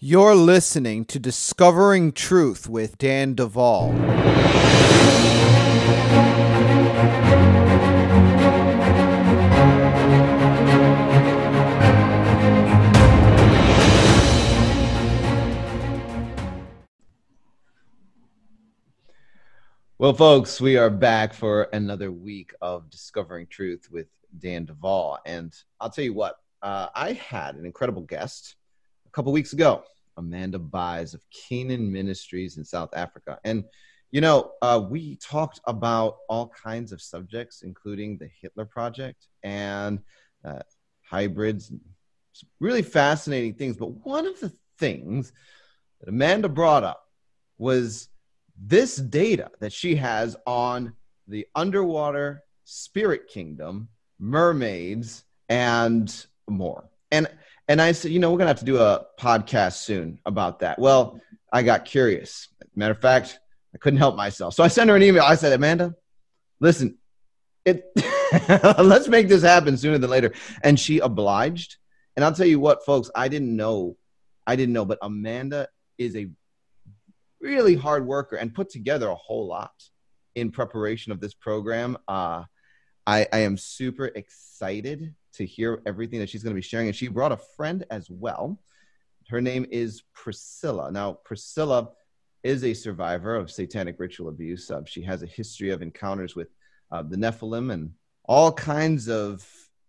You're listening to Discovering Truth with Dan Duvall. Well, folks, we are back for another week of Discovering Truth with Dan Duvall. And I'll tell you what, I had an incredible guest a couple weeks ago, Amanda Byes of Canaan Ministries in South Africa. And, you know, we talked about all kinds of subjects, including the Hitler Project and hybrids, really fascinating things. But one of the things that Amanda brought up was this data that she has on the underwater spirit kingdom, mermaids, and more. And I said, you know, we're going to have to do a podcast soon about that. Well, I got curious. Matter of fact, I couldn't help myself. So I sent her an email. I said, Amanda, listen, let's make this happen sooner than later. And she obliged. And I'll tell you what, folks, I didn't know, but Amanda is a really hard worker and put together a whole lot in preparation of this program. I am super excited to hear everything that she's going to be sharing. And she brought a friend as well. Her name is Priscilla. Now, Priscilla is a survivor of satanic ritual abuse. She has a history of encounters with the Nephilim and all kinds of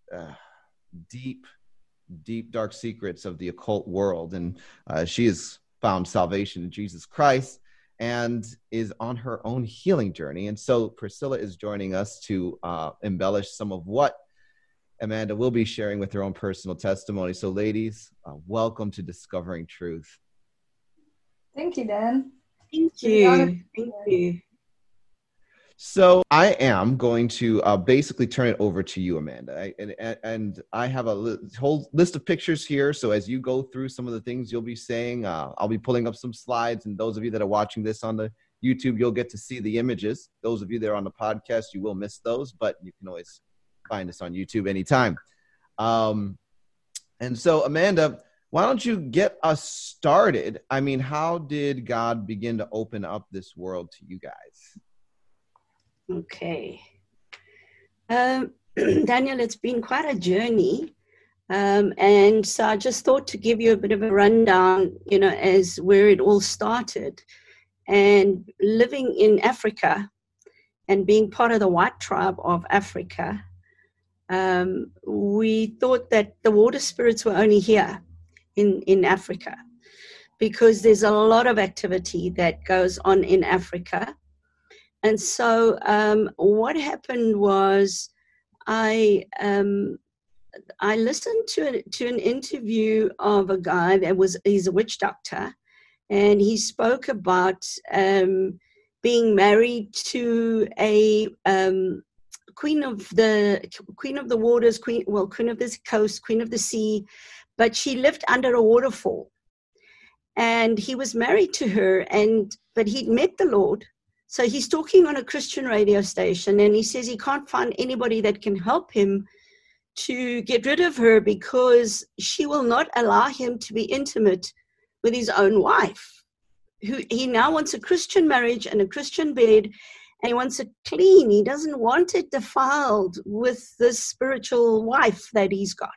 deep, dark secrets of the occult world. And she has found salvation in Jesus Christ and is on her own healing journey. And so Priscilla is joining us to embellish some of what Amanda will be sharing with her own personal testimony. So ladies, welcome to Discovering Truth. Thank you, Dan. Thank you. Thank you. So I am going to basically turn it over to you, Amanda. And I have a whole list of pictures here. So as you go through some of the things you'll be saying, I'll be pulling up some slides. And those of you that are watching this on the YouTube, you'll get to see the images. Those of you that are on the podcast, you will miss those, but you can always find us on YouTube anytime. And so, Amanda, why don't you get us started? I mean, how did God begin to open up this world to you guys? Okay. Daniel, it's been quite a journey. And so I just thought to give you a bit of a rundown, you know, as where it all started. And living in Africa and being part of the white tribe of Africa, we thought that the water spirits were only here in Africa, because there's a lot of activity that goes on in Africa. And so what happened was I listened to an interview of a guy he's a witch doctor, and he spoke about being married to a queen of the waters, queen of the coast, queen of the sea, but she lived under a waterfall. And he was married to her, but he'd met the Lord. So he's talking on a Christian radio station, and he says he can't find anybody that can help him to get rid of her because she will not allow him to be intimate with his own wife. He now wants a Christian marriage and a Christian bed, and he wants it clean. He doesn't want it defiled with this spiritual wife that he's got.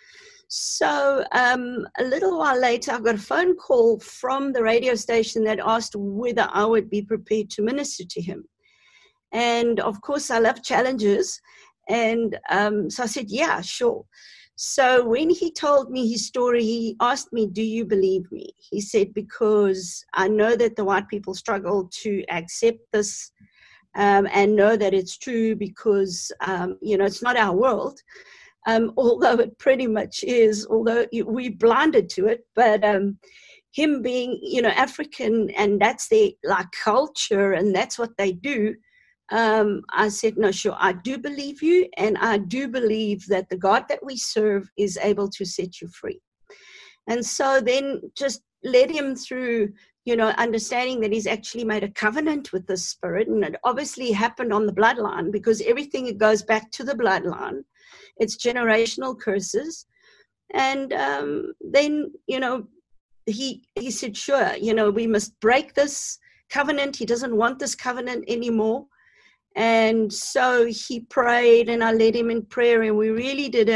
So a little while later, I got a phone call from the radio station that asked whether I would be prepared to minister to him. And of course, I love challenges. And so I said, yeah, sure. So when he told me his story, he asked me, do you believe me? He said, because I know that the white people struggle to accept this and know that it's true because, you know, it's not our world. Although it pretty much is, although we're blinded to it, but him being, you know, African, and that's their like culture, and that's what they do. I said, no, sure, I do believe you, and I do believe that the God that we serve is able to set you free. And so then just led him through, you know, understanding that he's actually made a covenant with the spirit, and it obviously happened on the bloodline because everything goes back to the bloodline. It's generational curses. And then, you know, he said, sure, you know, we must break this covenant. He doesn't want this covenant anymore. And so he prayed, and I led him in prayer, and we really did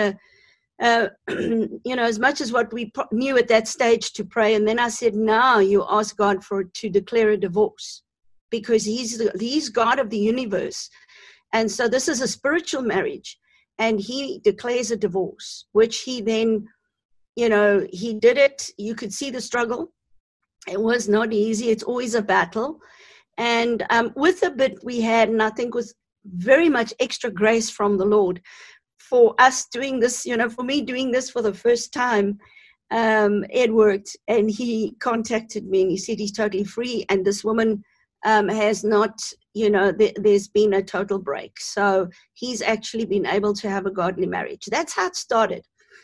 you know, as much as what we knew at that stage to pray. And then I said, now you ask God to declare a divorce, because he's God of the universe. And so this is a spiritual marriage, and he declares a divorce, which he then, you know, he did it. You could see the struggle. It was not easy. It's always a battle. And with the bit we had, and I think was very much extra grace from the Lord for us doing this, you know, for me doing this for the first time, it worked. And he contacted me and he said he's totally free. And this woman has not, you know, there's been a total break. So he's actually been able to have a godly marriage. That's how it started.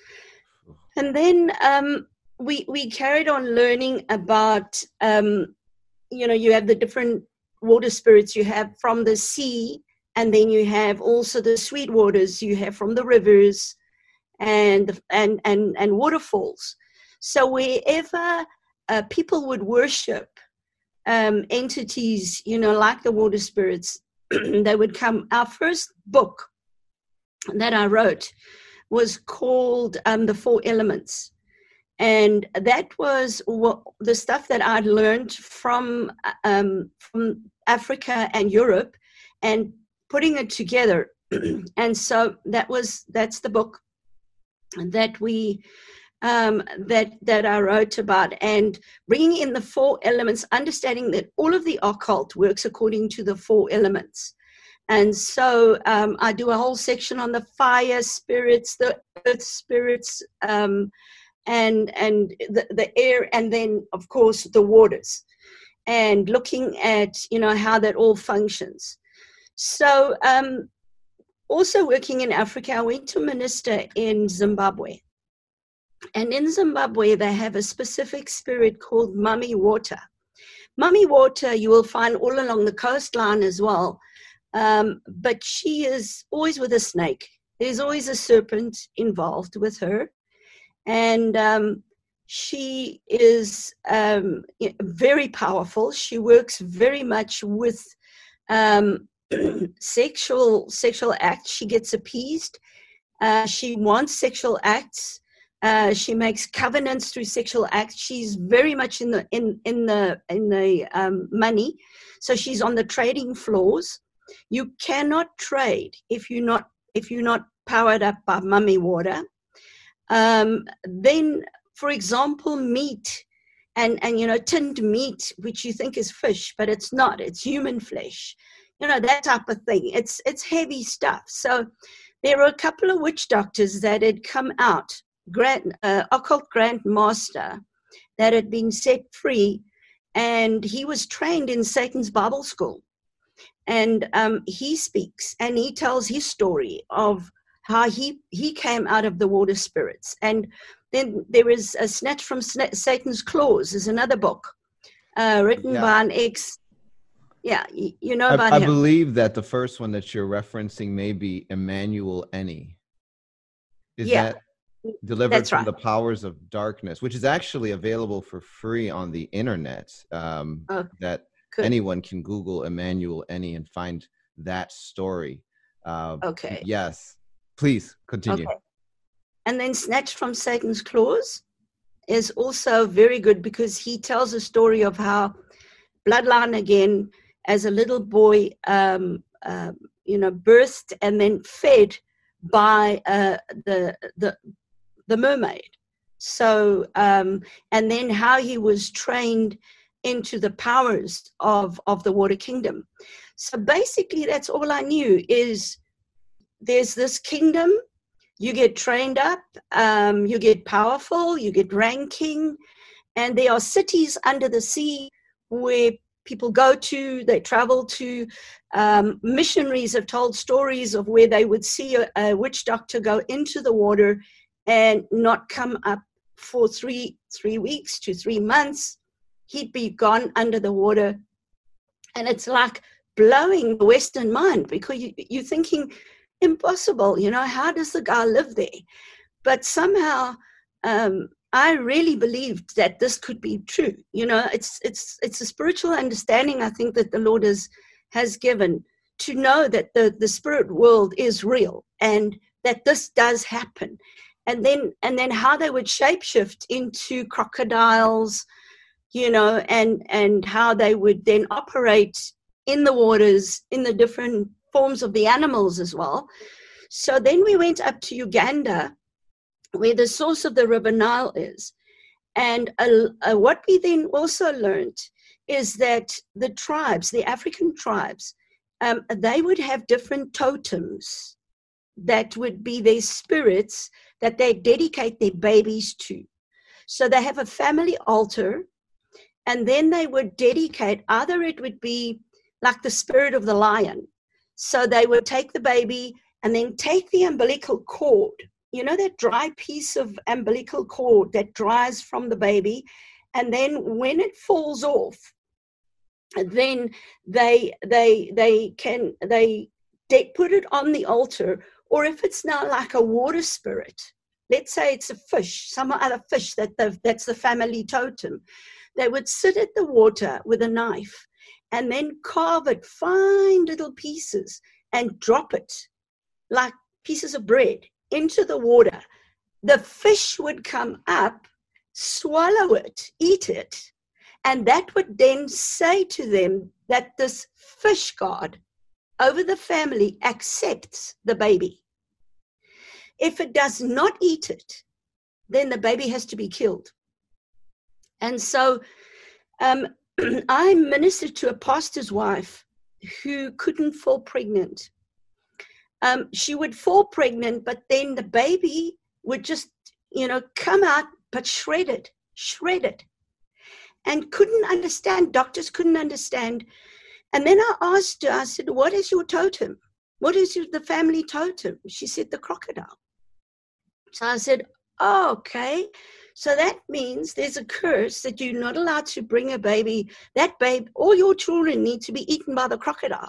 And then we carried on learning about, you know, you have the different water spirits you have from the sea, and then you have also the sweet waters you have from the rivers and waterfalls. So wherever people would worship entities, you know, like the water spirits, they would come. Our first book that I wrote was called The Four Elements. And that was the stuff that I'd learned from Africa and Europe, and putting it together. And so that's the book that we that I wrote about, and bringing in the four elements, understanding that all of the occult works according to the four elements. And so I do a whole section on the fire spirits, the earth spirits, and the air, and then of course the waters, and looking at, you know, how that all functions. So also working in Africa, I went to minister in Zimbabwe, and in Zimbabwe they have a specific spirit called Mummy Water. Mummy Water you will find all along the coastline as well, but she is always with a snake. There's always a serpent involved with her. And she is very powerful. She works very much with sexual acts. She gets appeased. She wants sexual acts. She makes covenants through sexual acts. She's very much in the money. So she's on the trading floors. You cannot trade if you're not powered up by Mummy Water. Then, for example, meat and you know, tinned meat, which you think is fish, but it's not. It's human flesh. You know, that type of thing. It's heavy stuff. So there were a couple of witch doctors that had come out, occult Grand Master, that had been set free, and he was trained in Satan's Bible School. And he speaks and he tells his story of how he came out of the water spirits. And then there is a Snatch from Satan's Claws is another book written by an ex. Yeah, you know about him. I believe that the first one that you're referencing may be Emmanuel Eni. Is that delivered from the powers of darkness, which is actually available for free on the internet. That anyone can Google Emmanuel Eni and find that story. Okay. Yes. Please continue. Okay. And then Snatched from Satan's Claws is also very good, because he tells a story of how Bloodline again, as a little boy, you know, birthed and then fed by the mermaid. So and then how he was trained into the powers of the water kingdom. So basically, that's all I knew is, there's this kingdom, you get trained up, you get powerful, you get ranking, and there are cities under the sea where people go to, they travel to. Missionaries have told stories of where they would see a witch doctor go into the water and not come up for 3 weeks to 3 months. He'd be gone under the water. And it's like blowing the Western mind, because you're thinking, impossible, you know, how does the guy live there? But somehow I really believed that this could be true. You know, it's a spiritual understanding, I think, that the Lord has given, to know that the spirit world is real and that this does happen. And then how they would shapeshift into crocodiles, you know, and how they would then operate in the waters, in the different forms of the animals as well. So then we went up to Uganda, where the source of the River Nile is. And what we then also learned is that the tribes, the African tribes, they would have different totems that would be their spirits that they dedicate their babies to. So they have a family altar, and then they would dedicate, either it would be like the spirit of the lion. So they would take the baby and then take the umbilical cord, you know, that dry piece of umbilical cord that dries from the baby, and then when it falls off, then they put it on the altar. Or if it's now like a water spirit, let's say it's a fish, some other fish that's the family totem, they would sit at the water with a knife and then carve it fine little pieces and drop it like pieces of bread into the water. The fish would come up, swallow it, eat it, and that would then say to them that this fish god over the family accepts the baby. If it does not eat it, then the baby has to be killed. And so I ministered to a pastor's wife who couldn't fall pregnant. She would fall pregnant, but then the baby would just, you know, come out, but shredded, and couldn't understand. Doctors couldn't understand. And then I asked her, I said, what is your totem? What is the family totem? She said, the crocodile. So I said, oh, okay. So that means there's a curse that you're not allowed to bring a baby. That babe, all your children need to be eaten by the crocodile.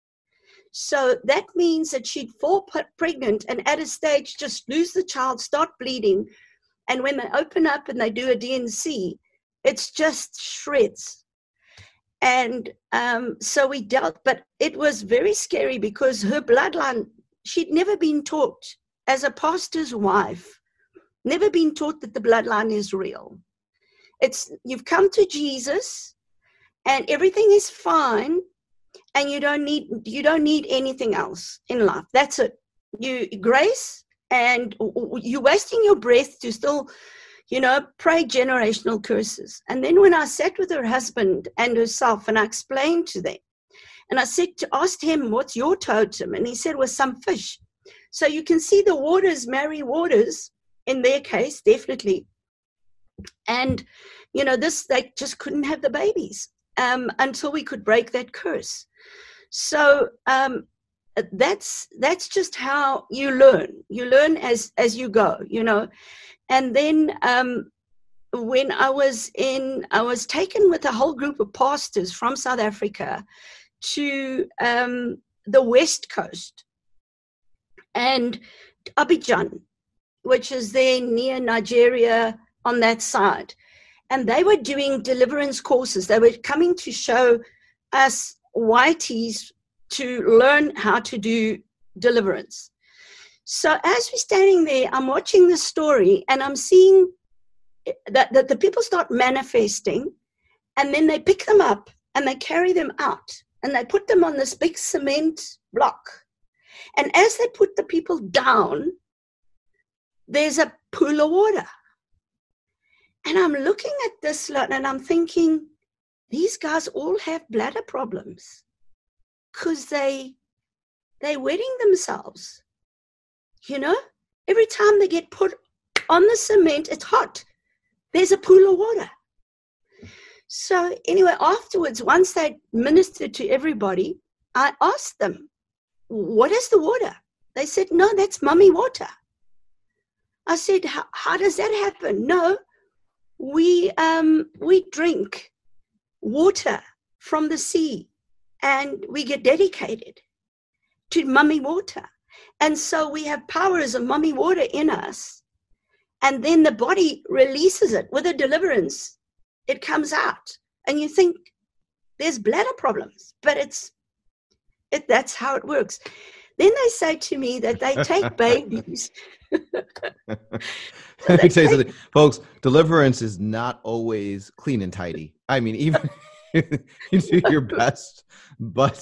So that means that she'd fall pregnant and at a stage just lose the child, start bleeding. And when they open up and they do a D&C, it's just shreds. And so we dealt, but it was very scary because her bloodline, she'd never been taught as a pastor's wife, never been taught that the bloodline is real. It's, you've come to Jesus and everything is fine and you don't need anything else in life. That's it. You grace, and you're wasting your breath to still, you know, pray generational curses. And then when I sat with her husband and herself and I explained to them, and I asked him, what's your totem? And he said, well, some fish. So you can see the waters marry waters in their case, definitely. And, you know, they just couldn't have the babies until we could break that curse. So that's just how you learn. You learn as you go, you know. And then when I was taken with a whole group of pastors from South Africa to the West Coast and Abidjan, which is there near Nigeria on that side. And they were doing deliverance courses. They were coming to show us whiteys to learn how to do deliverance. So as we're standing there, I'm watching the story and I'm seeing that the people start manifesting, and then they pick them up and they carry them out and they put them on this big cement block. And as they put the people down, there's a pool of water. And I'm looking at this lot and I'm thinking, these guys all have bladder problems because they're wetting themselves. You know, every time they get put on the cement, it's hot. There's a pool of water. So anyway, afterwards, once they ministered to everybody, I asked them, what is the water? They said, no, that's mummy water. I said, how does that happen? No, we drink water from the sea and we get dedicated to mummy water. And so we have power as a mummy water in us. And then the body releases it with a deliverance. It comes out. And you think there's bladder problems, but that's how it works. Then they say to me that they take babies. Let me tell you something, folks. Deliverance is not always clean and tidy. I mean, even you do your best, but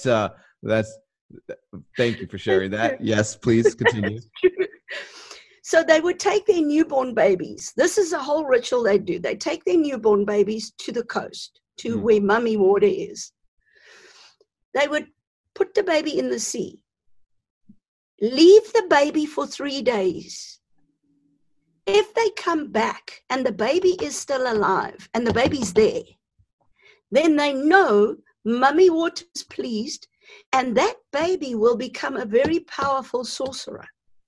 thank you for sharing that. Yes, please continue. So they would take their newborn babies. This is a whole ritual they do. They take their newborn babies to the coast, to where Mummy Water is. They would put the baby in the sea, leave the baby for 3 days. If they come back and the baby is still alive and the baby's there, then they know Mummy Water is pleased, and that baby will become a very powerful sorcerer.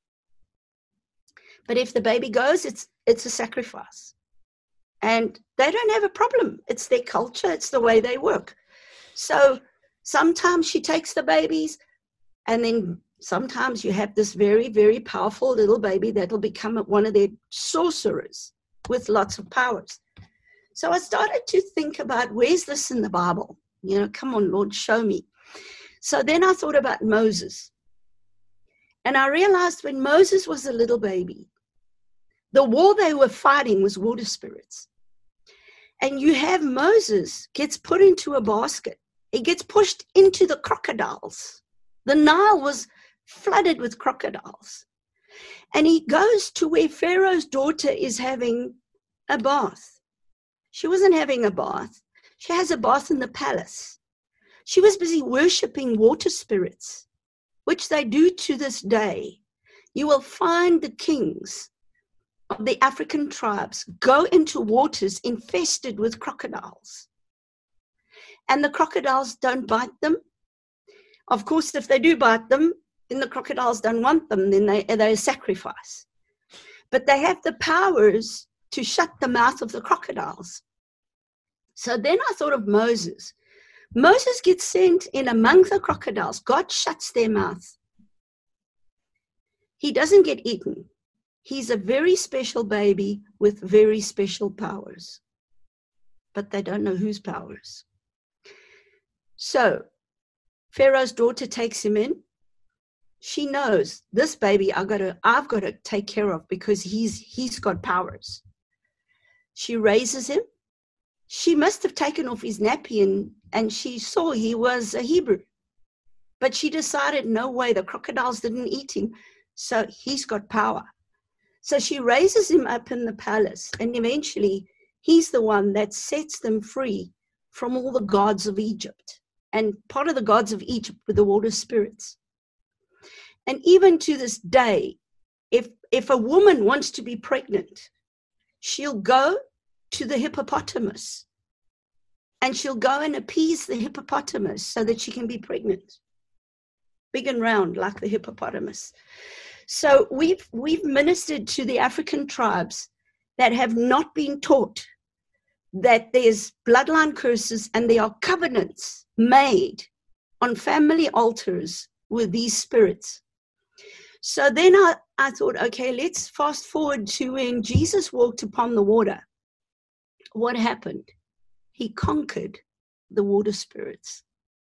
But if the baby goes, it's a sacrifice. And they don't have a problem. It's their culture. It's the way they work. So sometimes she takes the babies, and then sometimes you have this very, very powerful little baby that will become one of their sorcerers with lots of powers. So I started to think about, where's this in the Bible? You know, come on, Lord, show me. So then I thought about Moses. And I realized when Moses was a little baby, the war they were fighting was water spirits. And you have Moses gets put into a basket. He gets pushed into the crocodiles. The Nile was flooded with crocodiles. And he goes to where Pharaoh's daughter is having a bath. She wasn't having a bath. She has a bath in the palace. She was busy worshiping water spirits, which they do to this day. You will find the kings of the African tribes go into waters infested with crocodiles. And the crocodiles don't bite them. Of course, if they do bite them, then the crocodiles don't want them, then they're a sacrifice. But they have the powers to shut the mouth of the crocodiles. So then I thought of Moses. Moses gets sent in among the crocodiles. God shuts their mouth. He doesn't get eaten. He's a very special baby with very special powers. But they don't know whose powers. So Pharaoh's daughter takes him in. She knows this baby I've got to take care of because he's got powers. She raises him. She must have taken off his nappy and she saw he was a Hebrew. But she decided, no way, the crocodiles didn't eat him, so he's got power. So she raises him up in the palace, and eventually he's the one that sets them free from all the gods of Egypt. And part of the gods of Egypt were the water spirits. And even to this day, if a woman wants to be pregnant, she'll go to the hippopotamus and she'll go and appease the hippopotamus so that she can be pregnant. Big and round like the hippopotamus. So we've ministered to the African tribes that have not been taught that there's bloodline curses and there are covenants made on family altars with these spirits. So then I thought, okay, let's fast forward to when Jesus walked upon the water. What happened? He conquered the water spirits.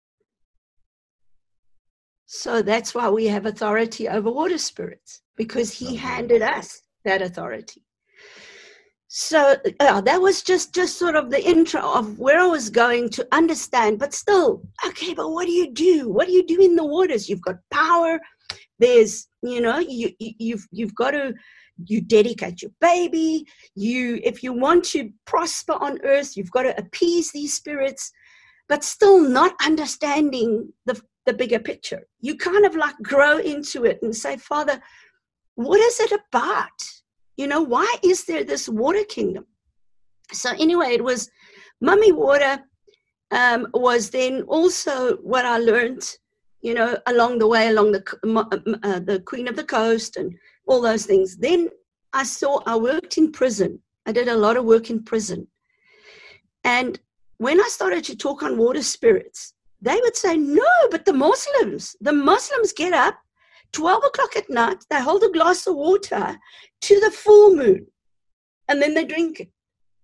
So that's why we have authority over water spirits, because he handed us that authority. So that was just sort of the intro of where I was going to understand, but still, okay, but what do you do? What do you do in the waters? You've got power. There's, you've got to, you dedicate your baby. If you want to prosper on earth, you've got to appease these spirits, but still not understanding the bigger picture. You kind of like grow into it and say, Father, what is it about? Why is there this water kingdom? So anyway, it was Mummy Water was then also what I learned, along the way, along the Queen of the Coast and all those things. Then I worked in prison. I did a lot of work in prison. And when I started to talk on water spirits, they would say, no, but the Muslims get up 12 o'clock at night, they hold a glass of water to the full moon. and then they drink it.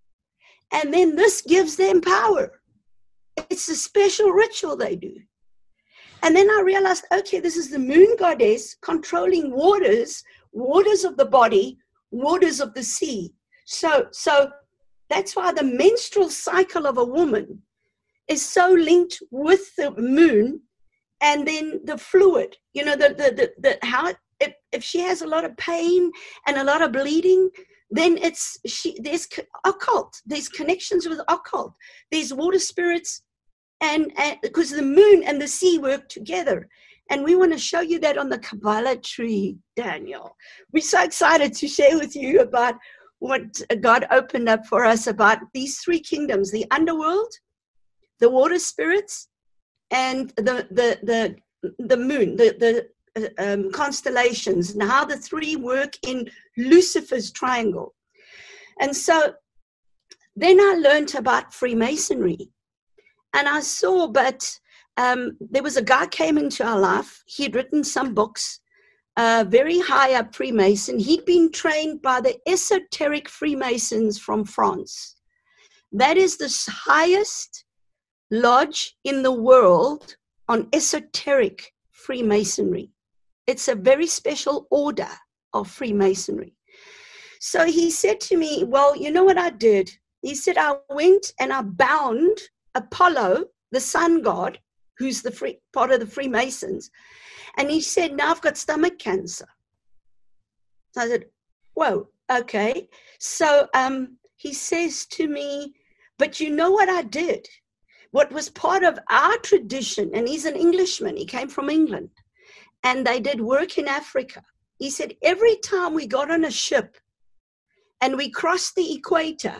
And then this gives them power. It's a special ritual they do. And then I realized, okay, this is the moon goddess controlling waters of the body, waters of the sea. So that's why the menstrual cycle of a woman is so linked with the moon, and then the fluid, the how if she has a lot of pain and a lot of bleeding, then there's occult, there's connections with occult, there's water spirits, and because the moon and the sea work together. And we want to show you that on the Kabbalah tree, Daniel. We're so excited to share with you about what God opened up for us about these three kingdoms: the underworld, the water spirits, and the moon, the constellations, and how the three work in Lucifer's triangle. And so then I learned about Freemasonry, and I saw, but there was a guy came into our life. He'd written some books, very high up Freemason. He'd been trained by the esoteric Freemasons from France. That is the highest lodge in the world on esoteric Freemasonry. It's a very special order of Freemasonry. So he said to me, well, you know what I did? He said, I went and I bound Apollo, the sun god, who's the part of the Freemasons. And he said, now I've got stomach cancer. So I said, whoa, okay. So he says to me, but you know what I did? What was part of our tradition, and he's an Englishman, he came from England, and they did work in Africa. He said, every time we got on a ship and we crossed the equator,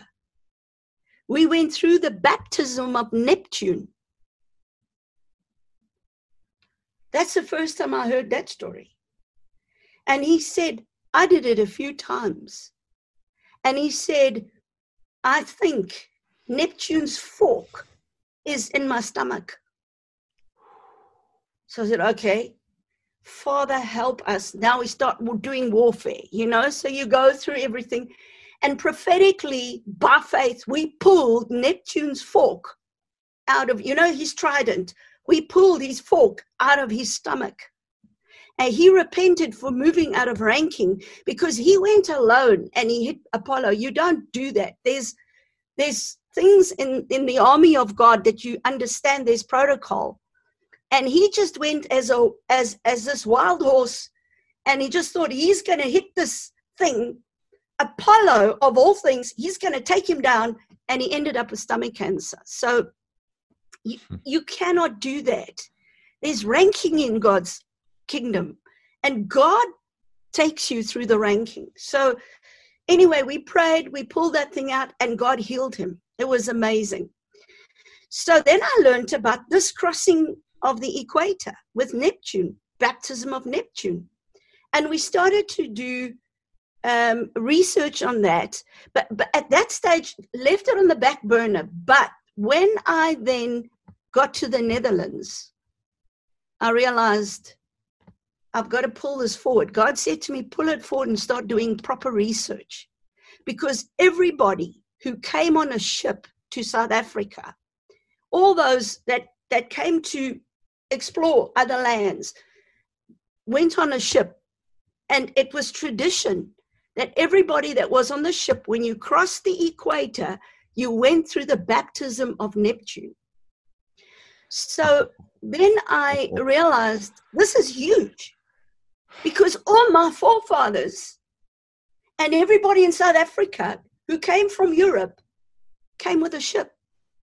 we went through the baptism of Neptune. That's the first time I heard that story. And he said, I did it a few times. And he said, I think Neptune's fork is in my stomach. So I said, okay, Father, help us. Now we start doing warfare, so you go through everything. And prophetically, by faith, we pulled Neptune's fork out of, his trident. We pulled his fork out of his stomach. And he repented for moving out of ranking because he went alone and he hit Apollo. You don't do that. There's things in the army of God that you understand. There's protocol. And he just went as this wild horse, and he just thought he's going to hit this thing. Apollo, of all things, he's going to take him down, and he ended up with stomach cancer. So you cannot do that. There's ranking in God's kingdom, and God takes you through the ranking. So anyway, we prayed, we pulled that thing out, and God healed him. It was amazing. So then I learned about this crossing of the equator with Neptune, baptism of Neptune. And we started to do research on that. But at that stage, left it on the back burner. But when I then got to the Netherlands, I realized I've got to pull this forward. God said to me, pull it forward and start doing proper research. Because everybody who came on a ship to South Africa, all those that came to explore other lands, went on a ship. And it was tradition that everybody that was on the ship, when you crossed the equator, you went through the baptism of Neptune. So then I realized this is huge, because all my forefathers and everybody in South Africa who came from Europe came with a ship.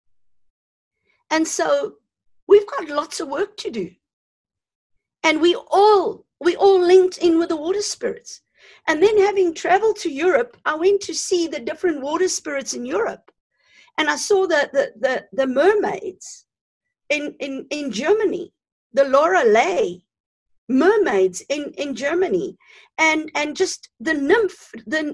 And so we've got lots of work to do. And we all linked in with the water spirits. And then, having traveled to Europe, I went to see the different water spirits in Europe. And I saw the mermaids in Germany, the Lorelei mermaids in Germany, and just the nymph,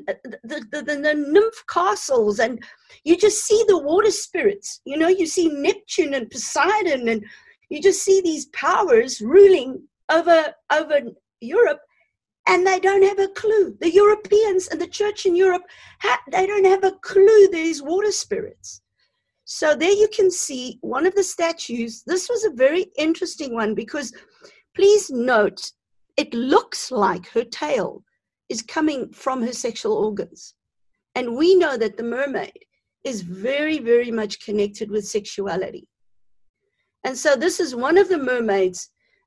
the nymph castles, and you just see the water spirits. You see Neptune and Poseidon, and you just see these powers ruling over Europe. And they don't have a clue. The Europeans and the church in Europe, they don't have a clue there's water spirits. So there you can see one of the statues. This was a very interesting one because please note, it looks like her tail is coming from her sexual organs. And we know that the mermaid is very, very much connected with sexuality. And so this is one of the mermaids.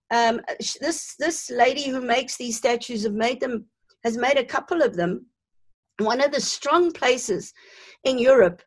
This lady who makes these statues has made a couple of them. One of the strong places in Europe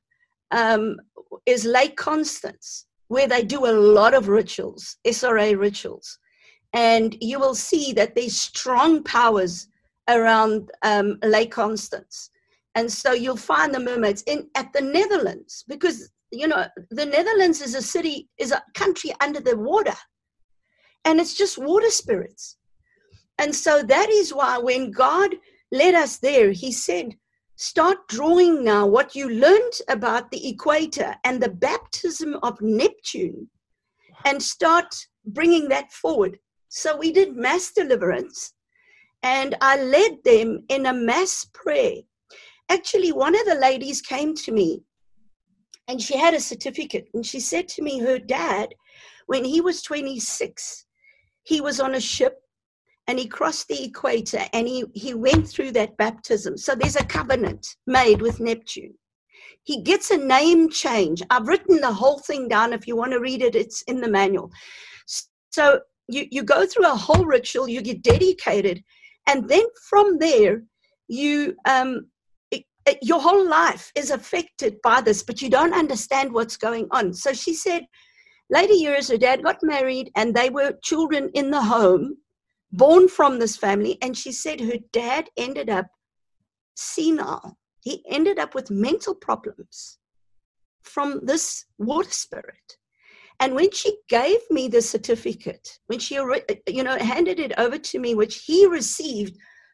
is Lake Constance, where they do a lot of rituals, SRA rituals. And you will see that there's strong powers around Lake Constance. And so you'll find the mermaids at the Netherlands, because, you know, the Netherlands is a country under the water. And it's just water spirits. And so that is why when God led us there, he said, start drawing now what you learned about the equator and the baptism of Neptune and start bringing that forward. So we did mass deliverance and I led them in a mass prayer. Actually, one of the ladies came to me and she had a certificate and she said to me, her dad, when he was 26, he was on a ship and he crossed the equator and he went through that baptism. So there's a covenant made with Neptune. He gets a name change. I've written the whole thing down. If you want to read it, it's in the manual. So you go through a whole ritual, you get dedicated, and then from there, your whole life is affected by this, but you don't understand what's going on. So she said, later years, her dad got married and they were children in the home, born from this family. And she said her dad ended up senile. He ended up with mental problems from this water spirit. And when she gave me the certificate, when she, handed it over to me, which he received,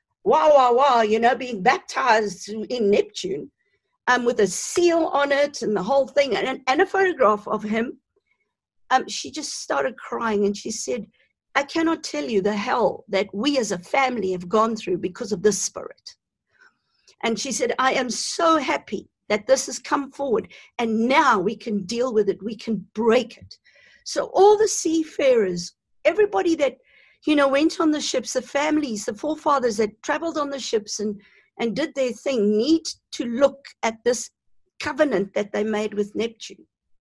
being baptized in Neptune, with a seal on it and the whole thing, and a photograph of him, she just started crying and she said, I cannot tell you the hell that we as a family have gone through because of this spirit. And she said, I am so happy that this has come forward and now we can deal with it. We can break it. So all the seafarers, everybody that, went on the ships, the families, the forefathers that traveled on the ships and did their thing need to look at this covenant that they made with Neptune.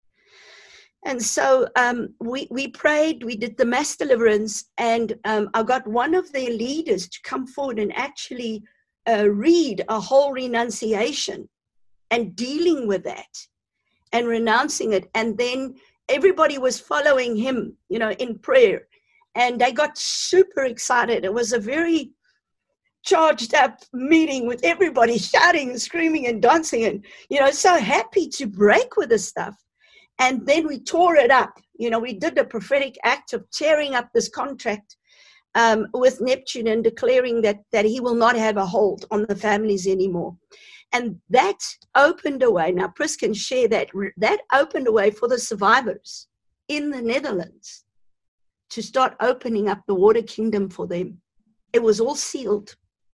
And so we prayed, we did the mass deliverance, and I got one of their leaders to come forward and actually read a whole renunciation and dealing with that and renouncing it. And then everybody was following him, in prayer. And they got super excited. It was a very charged up meeting with everybody shouting and screaming and dancing and, so happy to break with this stuff. And then we tore it up. We did a prophetic act of tearing up this contract with Neptune and declaring that he will not have a hold on the families anymore. And that opened a way. Now, Pris can share that. That opened a way for the survivors in the Netherlands to start opening up the water kingdom for them. It was all sealed.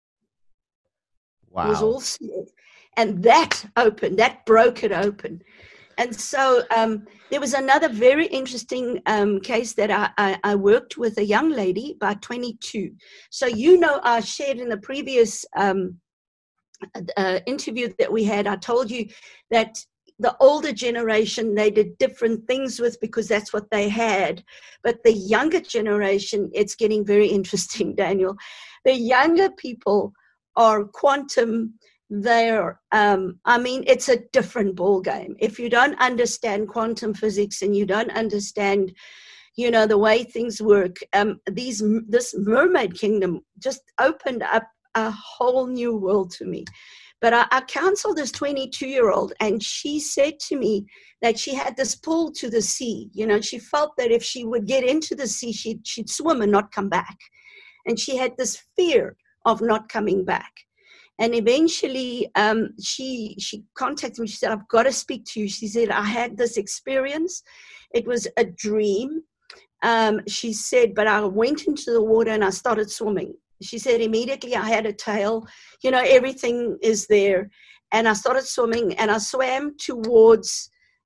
Wow. It was all sealed. And that broke it open. And so there was another very interesting case that I worked with a young lady, about 22. So, I shared in the previous interview that we had, I told you that the older generation, they did different things with because that's what they had. But the younger generation, it's getting very interesting, Daniel. The younger people are quantum. They're, it's a different ball game. If you don't understand quantum physics and you don't understand, the way things work, this mermaid kingdom just opened up a whole new world to me. But I counseled this 22-year-old, and she said to me that she had this pull to the sea. She felt that if she would get into the sea, she'd swim and not come back. And she had this fear of not coming back. And eventually she contacted me. She said, I've got to speak to you. She said, I had this experience. It was a dream. She said, but I went into the water and I started swimming. She said, immediately I had a tail, everything is there. And I started swimming, and I swam towards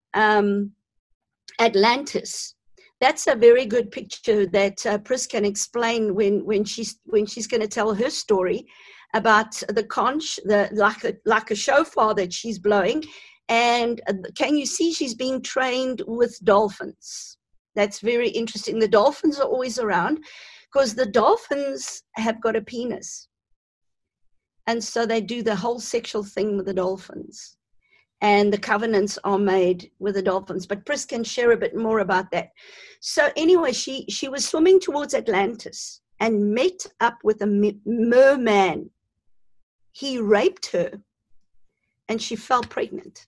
Atlantis. That's a very good picture that Pris can explain when she's going to tell her story about the conch, like a shofar that she's blowing. And can you see she's being trained with dolphins? That's very interesting. The dolphins are always around because the dolphins have got a penis. And so they do the whole sexual thing with the dolphins. And the covenants are made with the dolphins. But Pris can share a bit more about that. So anyway, she was swimming towards Atlantis and met up with a merman. He raped her, and she fell pregnant.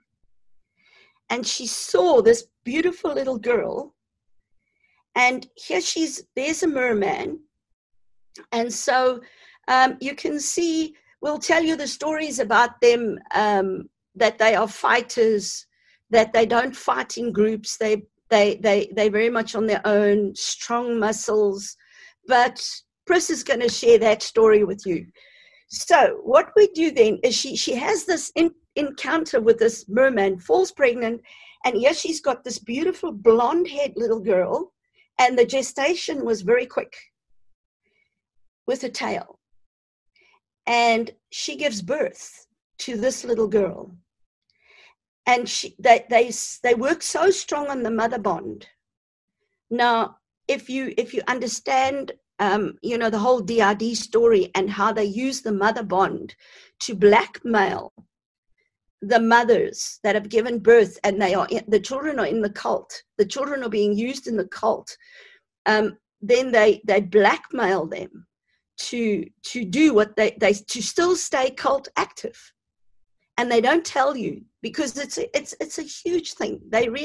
And she saw this beautiful little girl. And here there's a merman. And so you can see, we'll tell you the stories about them, that they are fighters, that they don't fight in groups. They very much on their own, strong muscles. But Pris is going to share that story with you. So what we do then is she has this encounter with this merman, falls pregnant, and here she's got this beautiful blonde-haired little girl, and the gestation was very quick with a tail. And she gives birth to this little girl. And they work so strong on the mother bond. Now, if you understand, the whole DRD story and how they use the mother bond to blackmail the mothers that have given birth, and the children are in the cult. The children are being used in the cult. Then they blackmail them to do what they to still stay cult active. And they don't tell you because it's a huge thing.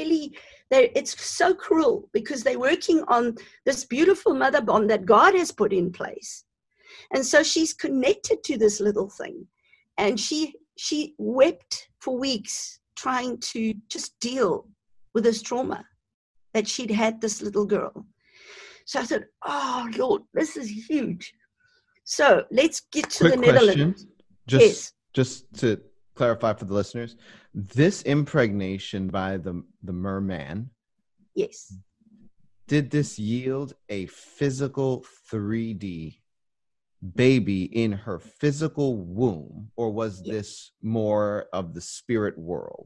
It's so cruel because they're working on this beautiful mother bond that God has put in place. And so she's connected to this little thing. And she wept for weeks trying to just deal with this trauma that she'd had this little girl. So I thought, oh, Lord, this is huge. So let's get to the Netherlands. Just to clarify for the listeners, this impregnation by the merman, yes, did this yield a physical 3D baby in her physical womb, or was this more of the spirit world?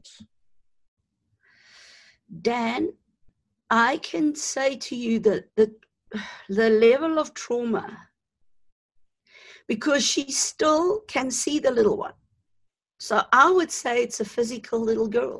Dan, I can say to you that the level of trauma, because she still can see the little one. So I would say it's a physical little girl.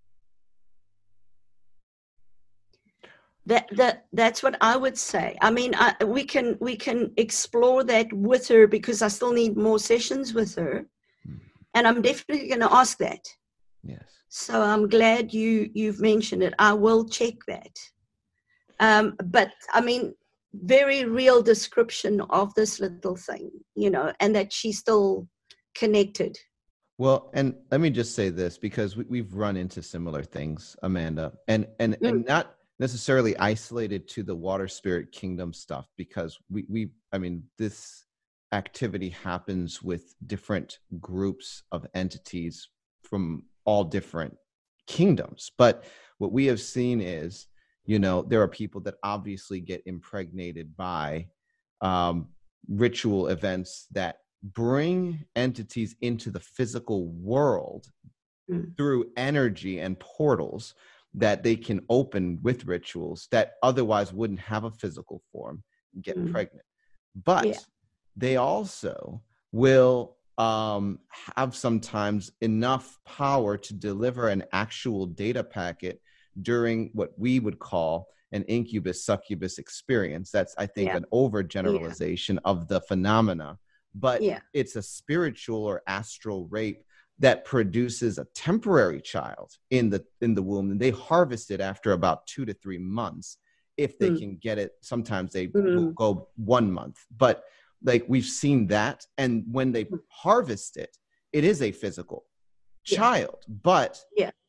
That's what I would say. I mean, we can explore that with her because I still need more sessions with her, and I'm definitely going to ask that. Yes. So I'm glad you've mentioned it. I will check that. But I mean, very real description of this little thing, and that she's still connected. Well, and let me just say this, because we've run into similar things, Amanda, and not necessarily isolated to the water spirit kingdom stuff, because this activity happens with different groups of entities from all different kingdoms. But what we have seen is, there are people that obviously get impregnated by ritual events that bring entities into the physical world through energy and portals that they can open with rituals that otherwise wouldn't have a physical form, get pregnant. But they also will have sometimes enough power to deliver an actual data packet during what we would call an incubus succubus experience. That's, I think, an overgeneralization of the phenomena. But it's a spiritual or astral rape that produces a temporary child in the womb, and they harvest it after about 2 to 3 months if they can get it. Sometimes they will go 1 month, but like we've seen that. And when they harvest it, it is a physical child, but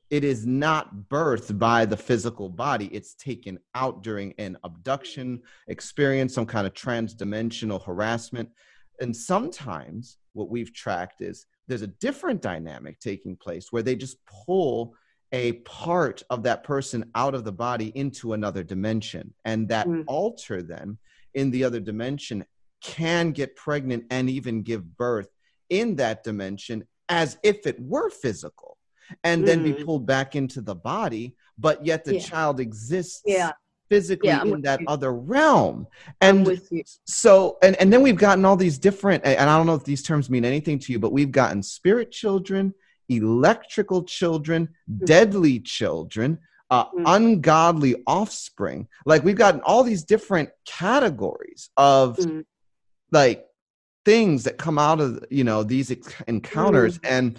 it is not birthed by the physical body. It's taken out during an abduction experience, some kind of transdimensional harassment. And sometimes what we've tracked is there's a different dynamic taking place where they just pull a part of that person out of the body into another dimension. And that alter then in the other dimension can get pregnant and even give birth in that dimension as if it were physical, and then be pulled back into the body, but yet the child exists physically in that other realm. And I'm with you. So, and then we've gotten all these different, and I don't know if these terms mean anything to you, but we've gotten spirit children, electrical children, deadly children, ungodly offspring. Like, we've gotten all these different categories of like things that come out of, you know, these encounters. And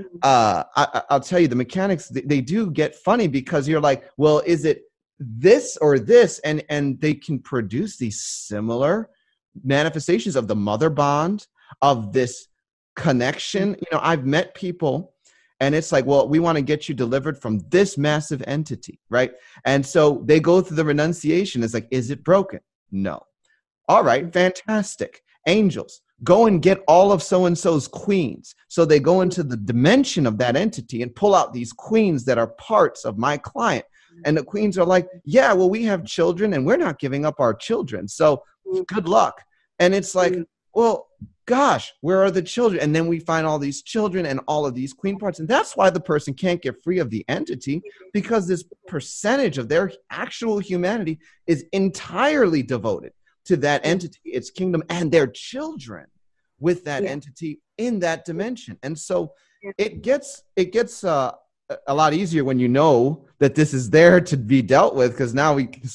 I'll tell you, the mechanics, they do get funny, because you're like, well, is it this or this? And they can produce these similar manifestations of the mother bond, of this connection. You know, I've met people, and it's like, well, we want to get you delivered from this massive entity, right? And so they go through the renunciation. It's like, is it broken? No. All right, fantastic. Angels, go and get all of so-and-so's queens. So they go into the dimension of that entity and pull out these queens that are parts of my client. And the queens are like, yeah, well, we have children and we're not giving up our children. So good luck. And it's like, well, gosh, where are the children? And then we find all these children and all of these queen parts. And that's why the person can't get free of the entity, because this percentage of their actual humanity is entirely devoted to that entity, its kingdom, and their children with that entity in that dimension. And so it gets a lot easier when you know that this is there to be dealt with, because now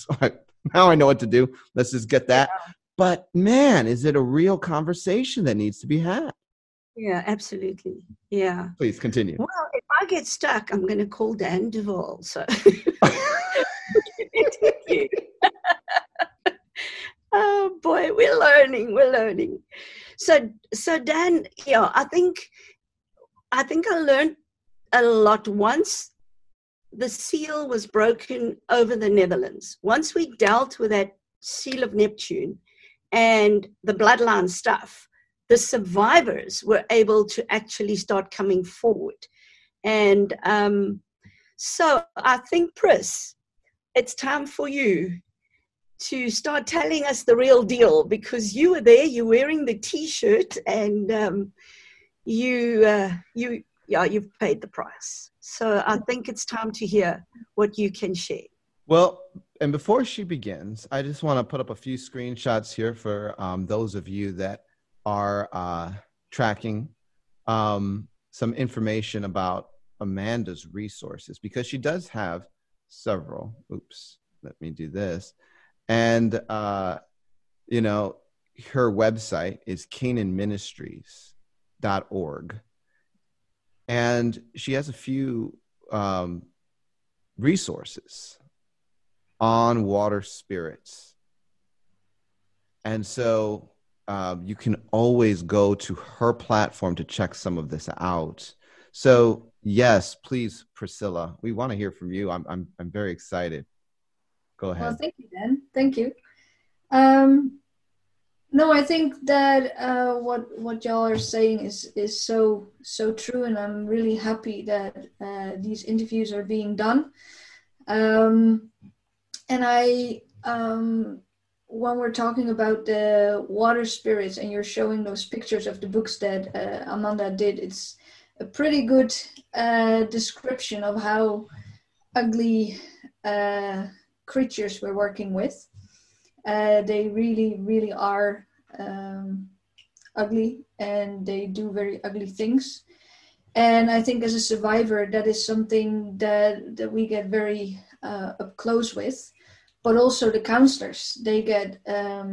I know what to do. Let's just get that. But man, is it a real conversation that needs to be had? Yeah, absolutely. Yeah. Please continue. Well, if I get stuck, I'm going to call Dan Duvall. So, oh boy, we're learning. So Dan, yeah, I think I learned a lot once the seal was broken over the Netherlands. Once we dealt with that seal of Neptune and the bloodline stuff, the survivors were able to actually start coming forward. And so I think, Pris, it's time for you to start telling us the real deal, because you were there, you're wearing the T-shirt, and you've paid the price. So I think it's time to hear what you can share. Well, and before she begins, I just want to put up a few screenshots here for those of you that are tracking some information about Amanda's resources, because she does have several. Oops, let me do this. And, you know, her website is CanaanMinistries.org. And she has a few resources on water spirits. And so you can always go to her platform to check some of this out. So yes, please, Priscilla, we want to hear from you. I'm very excited. Go ahead. Well, thank you, Dan. Thank you. No, I think that what y'all are saying is so true, and I'm really happy that these interviews are being done. And I, when we're talking about the water spirits, and you're showing those pictures of the books that Amanda did, it's a pretty good description of how ugly creatures we're working with. They really, really are ugly, and they do very ugly things. And I think as a survivor, that is something that we get very up close with. But also the counselors, they get how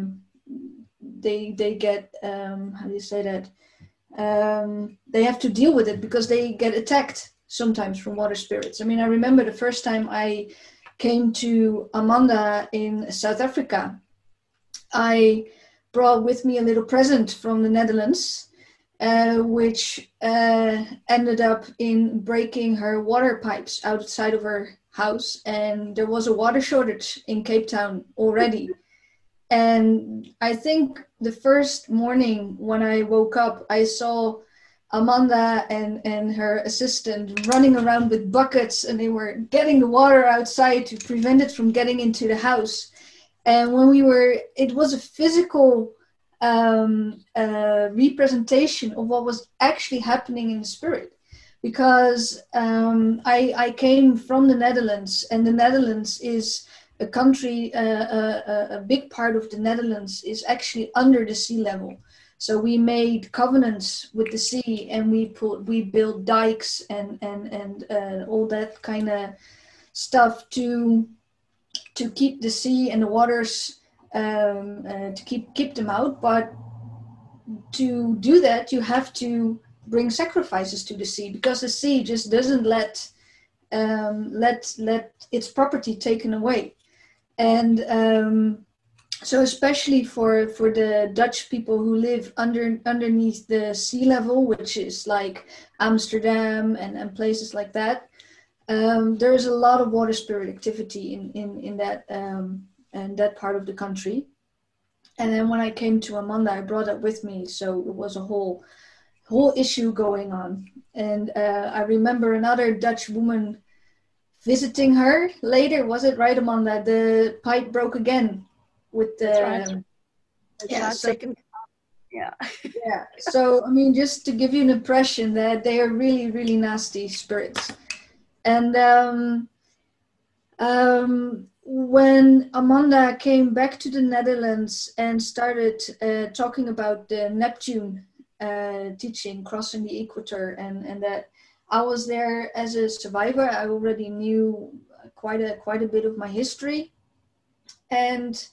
do you say that? They have to deal with it because they get attacked sometimes from water spirits. I mean, I remember the first time I came to Amanda in South Africa, I brought with me a little present from the Netherlands, which ended up in breaking her water pipes outside of her house. And there was a water shortage in Cape Town already. And I think the first morning when I woke up, I saw Amanda and her assistant running around with buckets, and they were getting the water outside to prevent it from getting into the house. And when it was a physical representation of what was actually happening in the spirit, because I came from the Netherlands, and the Netherlands is a country, a big part of the Netherlands is actually under the sea level. So we made covenants with the sea, and we built dikes and all that kind of stuff to keep the sea and the waters, to keep them out. But to do that, you have to bring sacrifices to the sea, because the sea just doesn't let its property taken away. And so especially for the Dutch people who live underneath the sea level, which is like Amsterdam and places like that, there's a lot of water spirit activity in that part of the country. And then when I came to Amanda, I brought it with me, so it was a whole issue going on. And I remember another Dutch woman visiting her later. Was it right, Amanda? The pipe broke again with the second. Yeah. So I mean, just to give you an impression that they are really, really nasty spirits. And when Amanda came back to the Netherlands and started talking about the Neptune teaching, crossing the equator, and that I was there as a survivor, I already knew quite a bit of my history. And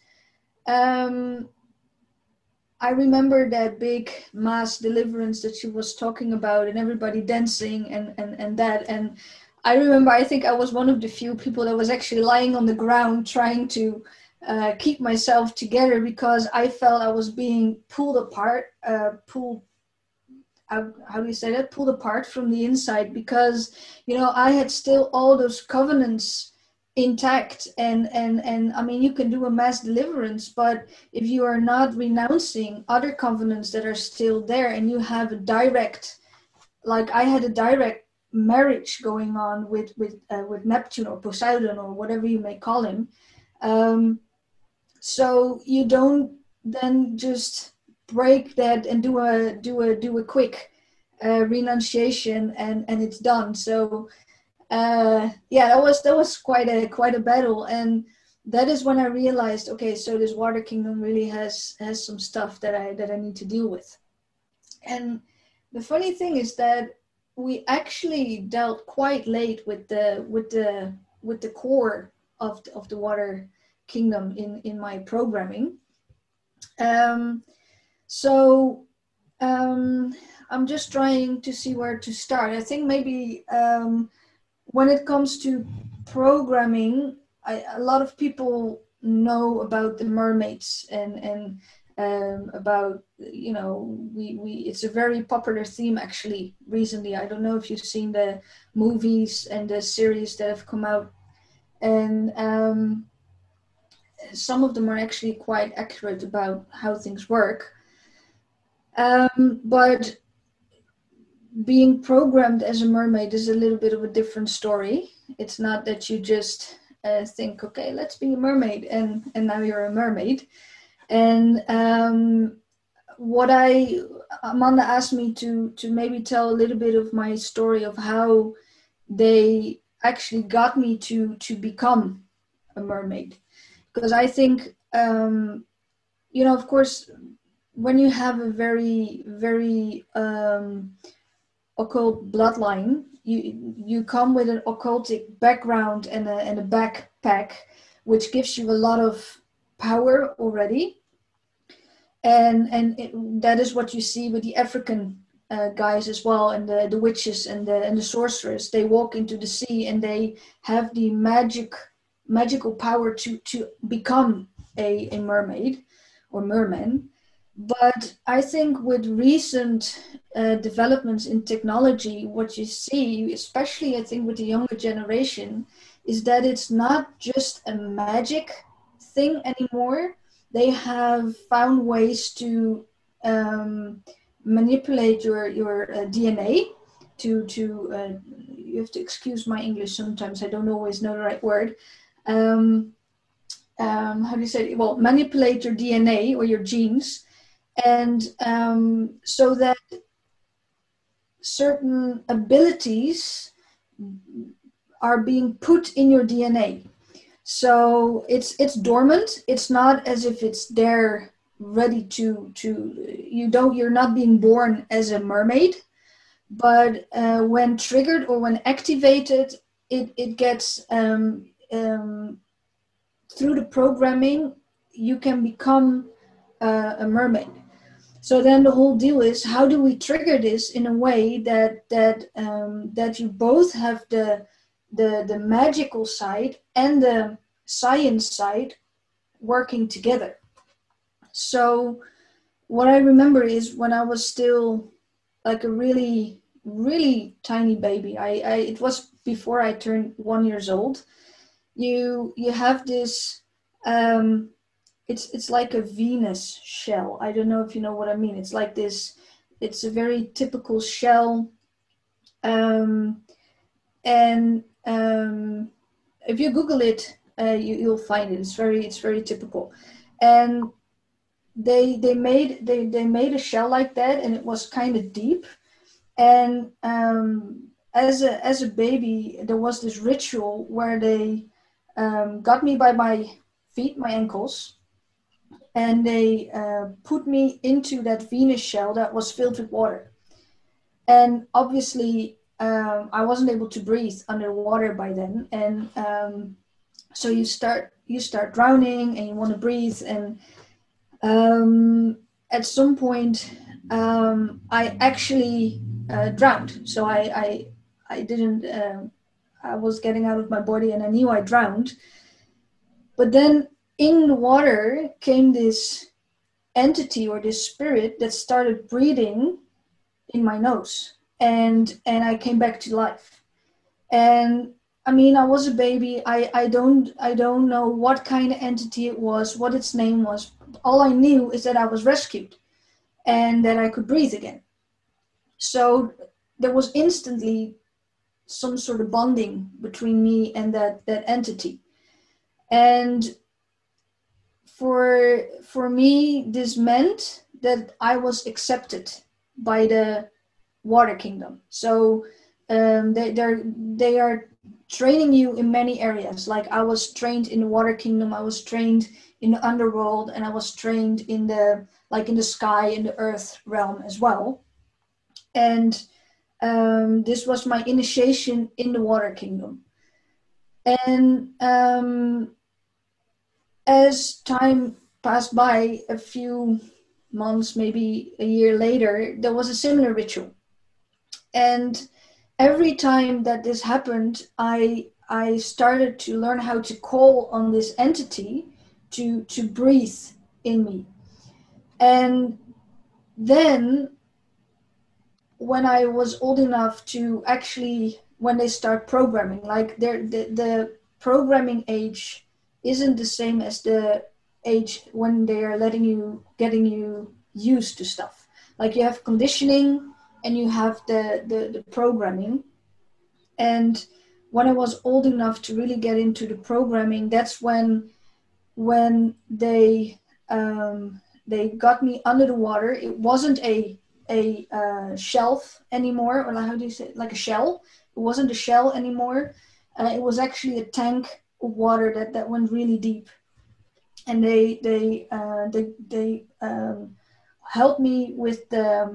I remember that big mass deliverance that she was talking about, and everybody dancing and that. And I remember, I think I was one of the few people that was actually lying on the ground trying to keep myself together, because I felt I was being pulled apart, pulled apart from the inside, because, I had still all those covenants intact. And I mean, you can do a mass deliverance, but if you are not renouncing other covenants that are still there, and you have a direct, like I had a direct marriage going on with Neptune or Poseidon or whatever you may call him, so you don't then just break that and do a quick renunciation and it's done. So that was quite a battle, and that is when I realized, okay, so this water kingdom really has some stuff that I need to deal with. And the funny thing is that we actually dealt quite late with the core of the water kingdom in my programming. So I'm just trying to see where to start. I think maybe when it comes to programming, a lot of people know about the mermaids and about, it's a very popular theme actually recently. I don't know if you've seen the movies and the series that have come out, and some of them are actually quite accurate about how things work. But being programmed as a mermaid is a little bit of a different story. It's not that you just think, okay, let's be a mermaid, and now you're a mermaid. And Amanda asked me to maybe tell a little bit of my story of how they actually got me to become a mermaid. Because I think, of course, when you have a very, very occult bloodline, you come with an occultic background and a backpack, which gives you a lot of power already. And that is what you see with the African guys as well, and the witches and the sorcerers. They walk into the sea and they have the magical power to become a mermaid or merman. But I think with recent developments in technology, what you see, especially I think with the younger generation, is that it's not just a magic thing anymore. They have found ways to manipulate your DNA to you have to excuse my English sometimes. I don't always know the right word. How do you say it? Well, manipulate your DNA or your genes, and so that certain abilities are being put in your DNA. So it's dormant. It's not as if it's there ready to you're not being born as a mermaid, but when triggered or when activated, it gets through the programming, you can become a mermaid. So then the whole deal is, how do we trigger this in a way that you both have the magical side and the science side working together. So what I remember is when I was still like a really, really tiny baby, it was before I turned 1 year old. You have this, it's like a Venus shell. I don't know if you know what I mean. It's like this, it's a very typical shell. If you Google it, you'll find it. It's very typical. And they made a shell like that, and it was kind of deep. And as a baby, there was this ritual where they got me by my feet, my ankles, and they put me into that Venus shell that was filled with water. And obviously, I wasn't able to breathe underwater by then, and so you start drowning, and you want to breathe, and at some point, I actually drowned. So I didn't. I was getting out of my body, and I knew I drowned. But then in the water came this entity or this spirit that started breathing in my nose. And I came back to life. And I mean, I was a baby. I don't know what kind of entity it was, what its name was. All I knew is that I was rescued and that I could breathe again. So there was instantly some sort of bonding between me and that entity. And for me, this meant that I was accepted by the Water Kingdom. So they are training you in many areas. Like I was trained in the Water Kingdom, I was trained in the underworld, and I was trained in the sky, in the earth realm as well. And this was my initiation in the Water Kingdom. And as time passed by, a few months, maybe a year later, there was a similar ritual. And every time that this happened, I started to learn how to call on this entity to breathe in me. And then when I was old enough to actually, when they start programming, like the programming age isn't the same as the age when they are getting you used to stuff. Like you have conditioning and you have the programming. And when I was old enough to really get into the programming, that's when they got me under the water. It wasn't a shelf anymore, or how do you say it? Like a shell. It wasn't a shell anymore. It was actually a tank of water that went really deep. And they helped me with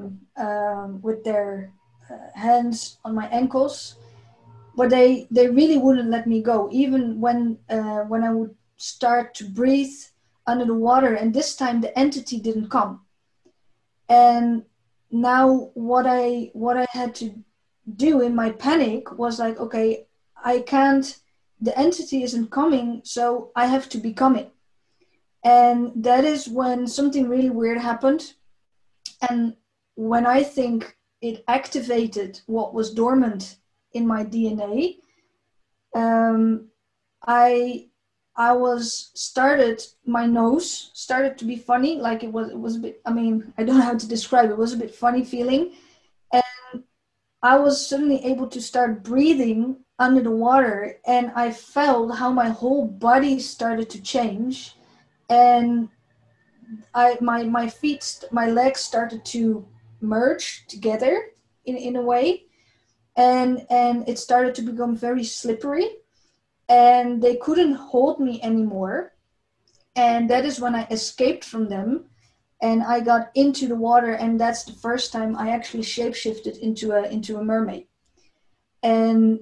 their hands on my ankles, but they really wouldn't let me go, even when I would start to breathe under the water. And this time the entity didn't come. And now what I had to do in my panic was like, okay, I can't, the entity isn't coming, so I have to become it. And that is when something really weird happened. And when I think it activated what was dormant in my DNA, my nose started to be funny, like it was a bit, I mean, I don't know how to describe it. It was a bit funny feeling. And I was suddenly able to start breathing under the water, and I felt how my whole body started to change. And my feet, my legs started to merge together in a way. And it started to become very slippery, and they couldn't hold me anymore. And that is when I escaped from them, and I got into the water, and that's the first time I actually shapeshifted into a mermaid. And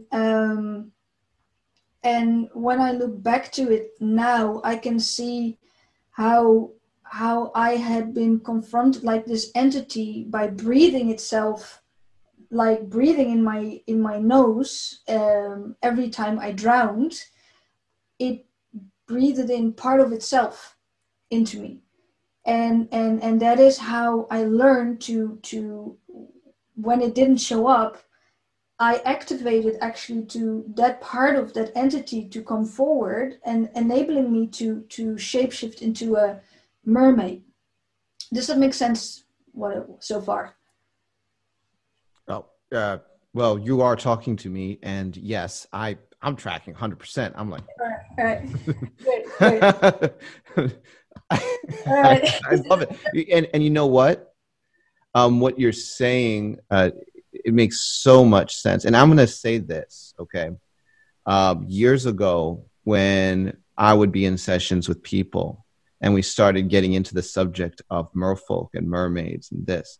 when I look back to it now, I can see how I had been confronted, like this entity, by breathing itself, like breathing in my nose. Every time I drowned, it breathed in part of itself into me. And that is how I learned to when it didn't show up, I activated actually to that part of that entity to come forward and enabling me to shapeshift into a mermaid. Does that make sense so far? Oh, well, you are talking to me, and yes, I'm tracking 100%. I'm like, all right. Good. I love it. And you know what? What you're saying, it makes so much sense. And I'm going to say this, okay? Years ago, when I would be in sessions with people and we started getting into the subject of merfolk and mermaids and this,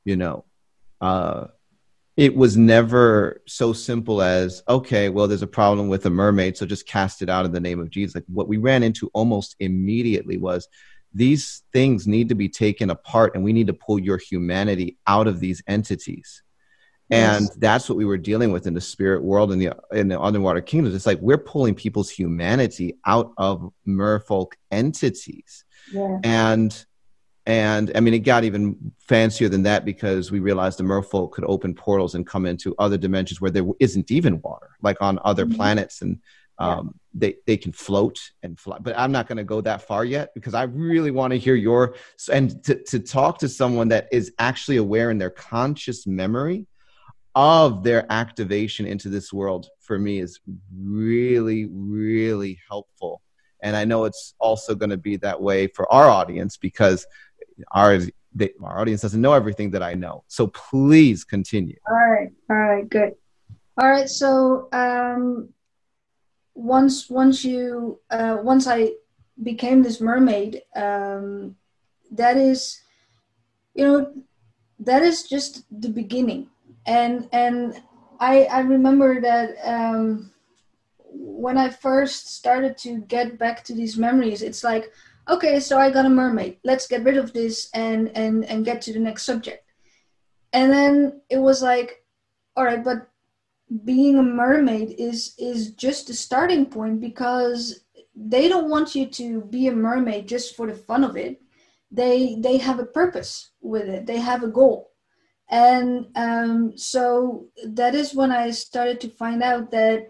it was never so simple as, okay, well, there's a problem with a mermaid, so just cast it out in the name of Jesus. Like, what we ran into almost immediately was, these things need to be taken apart, and we need to pull your humanity out of these entities. Yes. And that's what we were dealing with in the spirit world, in the underwater kingdoms. It's like we're pulling people's humanity out of merfolk entities. Yeah. And I mean, it got even fancier than that, because we realized the merfolk could open portals and come into other dimensions where there isn't even water, like on other planets. And they can float and fly. But I'm not going to go that far yet, because I really want to hear and to talk to someone that is actually aware in their conscious memory of their activation into this world, for me, is really, really helpful. And I know it's also going to be that way for our audience, because our audience doesn't know everything that I know. So please continue. All right, good. All right, so once I became this mermaid, that is just the beginning. And I remember that when I first started to get back to these memories, it's like, okay, so I got a mermaid. Let's get rid of this and get to the next subject. And then it was like, all right, but being a mermaid is just the starting point, because they don't want you to be a mermaid just for the fun of it. They have a purpose with it. They have a goal. And so that is when I started to find out that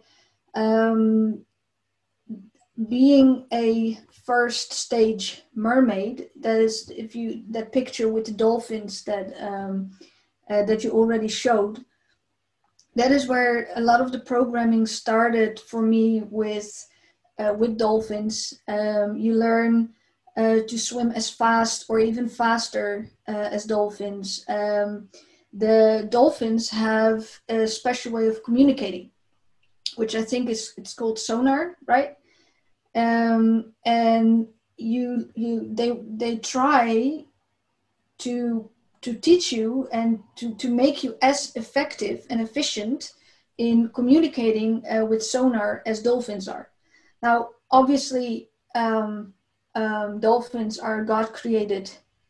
being a first stage mermaid, that is, that picture with the dolphins that you already showed, that is where a lot of the programming started for me with dolphins. You learn to swim as fast or even faster as dolphins. The dolphins have a special way of communicating, which I think it's called sonar, right? And they try to teach you and to make you as effective and efficient in communicating with sonar as dolphins are. Now, obviously, dolphins are God-created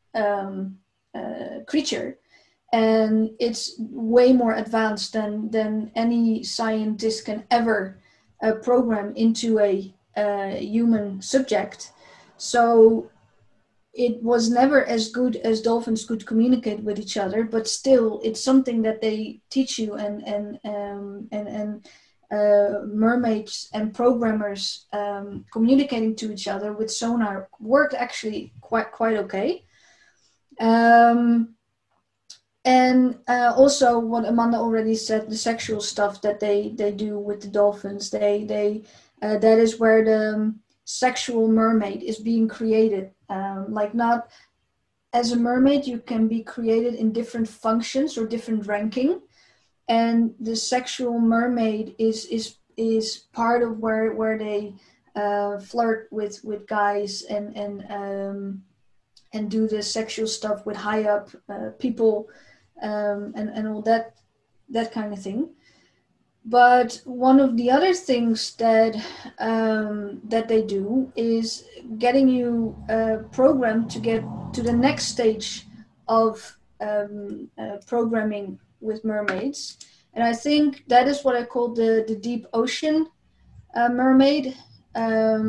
creature, and it's way more advanced than any scientist can ever program into a human subject. So it was never as good as dolphins could communicate with each other, but still it's something that they teach you, and mermaids and programmers communicating to each other with sonar worked actually quite okay. And also what Amanda already said, the sexual stuff that they do with the dolphins, they that is where the sexual mermaid is being created. Like, not as a mermaid, you can be created in different functions or different ranking, and the sexual mermaid is part of where they flirt with guys and do the sexual stuff with high up people, and all that kind of thing. But one of the other things that they do is getting you programmed to get to the next stage of programming with mermaids. And I think that is what I call the deep ocean mermaid. I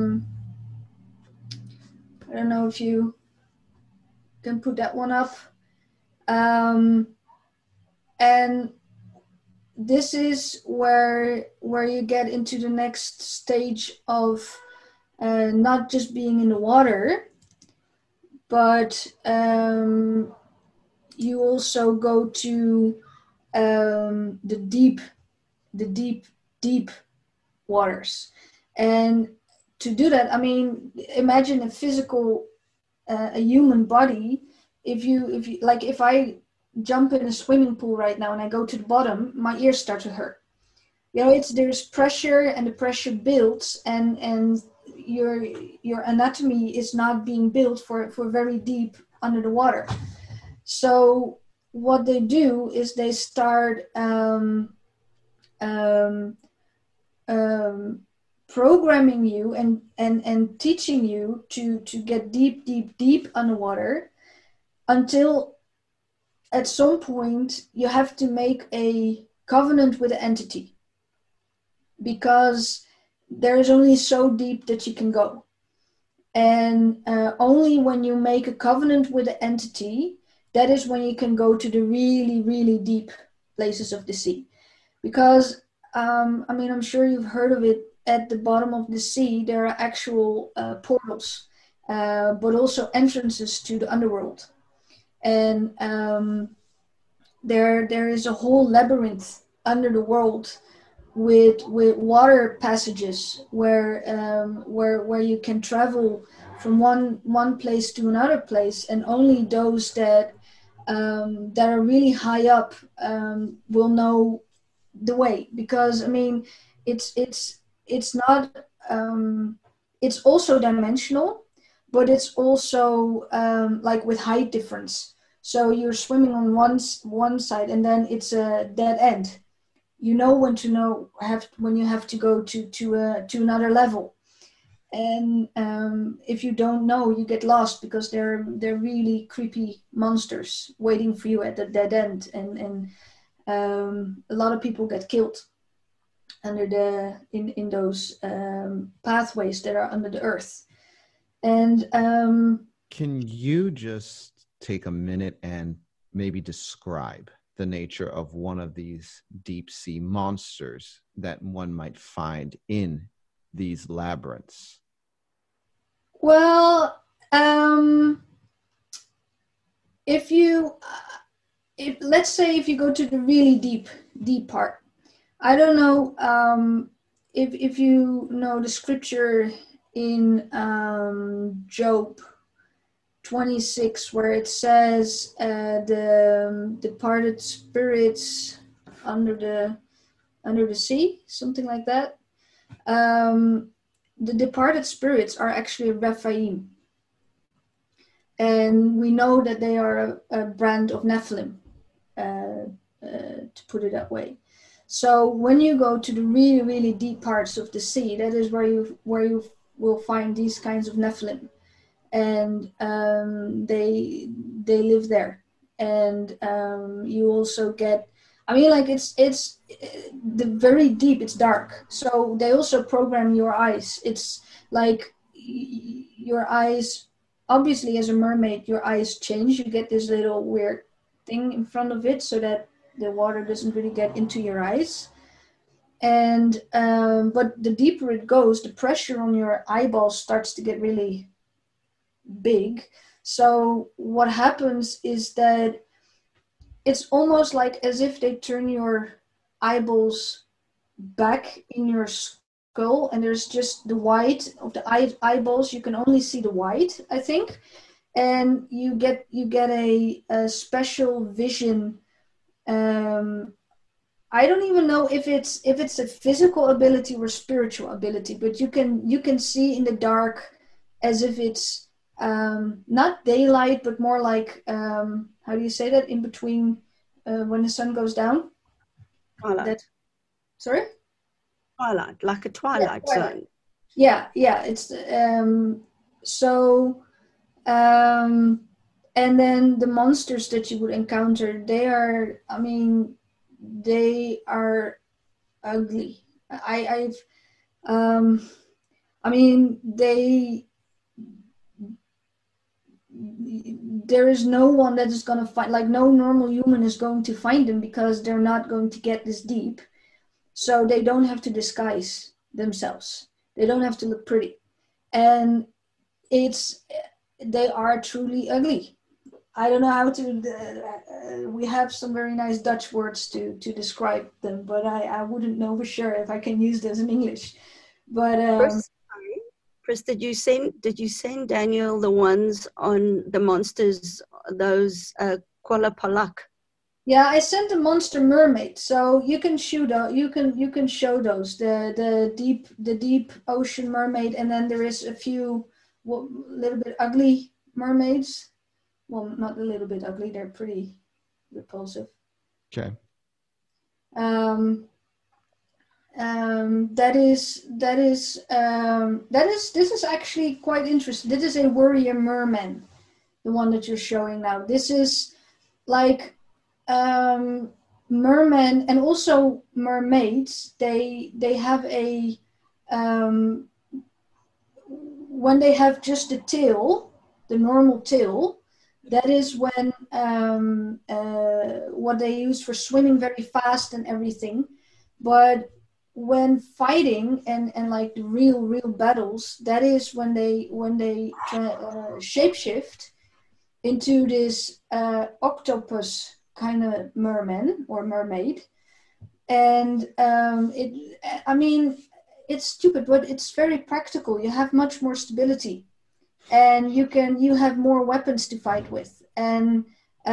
don't know if you can put that one up. And this is where you get into the next stage of not just being in the water, but you also go to the deep waters. And to do that, I mean, imagine a physical, a human body. If I jump in a swimming pool right now and I go to the bottom, my ears start to hurt. You know, there's pressure, and the pressure builds, and your anatomy is not being built for very deep under the water. So what they do is they start programming you and teaching you to get deep underwater, until at some point you have to make a covenant with the entity, because there is only so deep that you can go. And only when you make a covenant with the entity, that is when you can go to the really, really deep places of the sea. Because, I mean, I'm sure you've heard of it, at the bottom of the sea, there are actual portals, but also entrances to the underworld. And there is a whole labyrinth under the world with water passages where you can travel from one place to another place, and only those that are really high up will know the way. Because I mean, it's not it's also dimensional, but it's also like with height difference. So you're swimming on one side, and then it's a dead end. You know when you have to go to another level. And if you don't know, you get lost, because they're really creepy monsters waiting for you at the dead end, and a lot of people get killed under in those pathways that are under the earth. And can you just take a minute and maybe describe the nature of one of these deep sea monsters that one might find in these labyrinths? Well, if let's say if you go to the really deep part, I don't know if you know the scripture in Job 26, where it says the departed spirits under the sea, something like that. The departed spirits are actually Rephaim, and we know that they are a brand of Nephilim, to put it that way. So when you go to the really, really deep parts of the sea, that is where you will find these kinds of Nephilim. And they live there, and you also get, I mean, like it's the very deep, it's dark, so they also program your eyes. It's like your eyes, obviously as a mermaid, your eyes change. You get this little weird thing in front of it so that the water doesn't really get into your eyes. And but the deeper it goes, the pressure on your eyeballs starts to get really big. So what happens is that it's almost like as if they turn your eyeballs back in your skull, and there's just the white of the eyeballs. You can only see the white, I think, and you get a special vision. I don't even know if it's a physical ability or spiritual ability, but you can see in the dark as if it's not daylight, but more like how do you say that, in between when the sun goes down? Twilight. Sorry? Twilight, like a twilight zone. Yeah, it's so and then the monsters that you would encounter, they are ugly. There is no one that is going to find, like no normal human is going to find them, because they're not going to get this deep. So they don't have to disguise themselves. They don't have to look pretty. And they are truly ugly. I don't know how to, we have some very nice Dutch words to describe them, but I wouldn't know for sure if I can use this in English. But Chris, did you send Daniel the ones on the monsters, those Kuala Palak? Yeah, I sent a monster mermaid, so you can show those, the deep ocean mermaid, and then there is a few little bit ugly mermaids. Well, not a little bit ugly; they're pretty repulsive. Okay. This is actually quite interesting. This is a warrior merman, the one that you're showing now. This is like mermen and also mermaids. They have a when they have just the tail, the normal tail. That is when what they use for swimming very fast and everything. But when fighting and like the real battles, that is when they shapeshift into this octopus kind of merman or mermaid. And it's stupid, but it's very practical. You have much more stability, and you have more weapons to fight with. And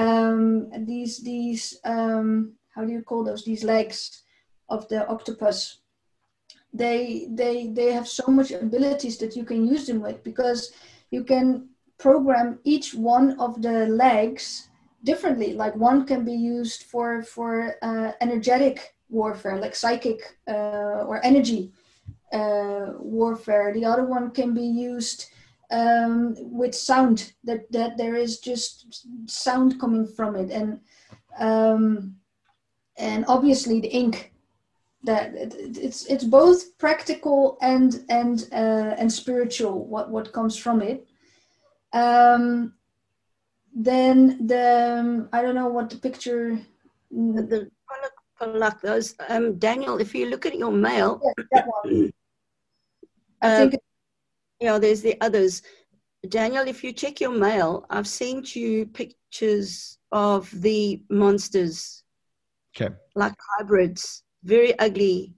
these how do you call those? These legs of the octopus, they have so much abilities that you can use them with, because you can program each one of the legs differently. Like one can be used for energetic warfare, like psychic or energy warfare. The other one can be used with sound, that there is just sound coming from it, and obviously the ink, that it's both practical and spiritual what comes from it. Then I don't know what the picture, the Palak, those Daniel, if you look at your mail, that one. I think there's the others. Daniel, if you check your mail, I've sent you pictures of the monsters. Okay. Like hybrids, very ugly.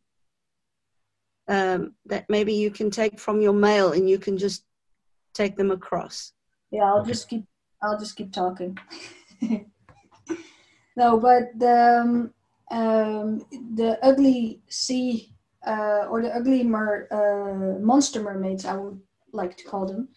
That maybe you can take from your mail and you can just take them across. Yeah, I'll just keep talking. No, but the ugly sea or the ugly monster mermaids, I would like to call them.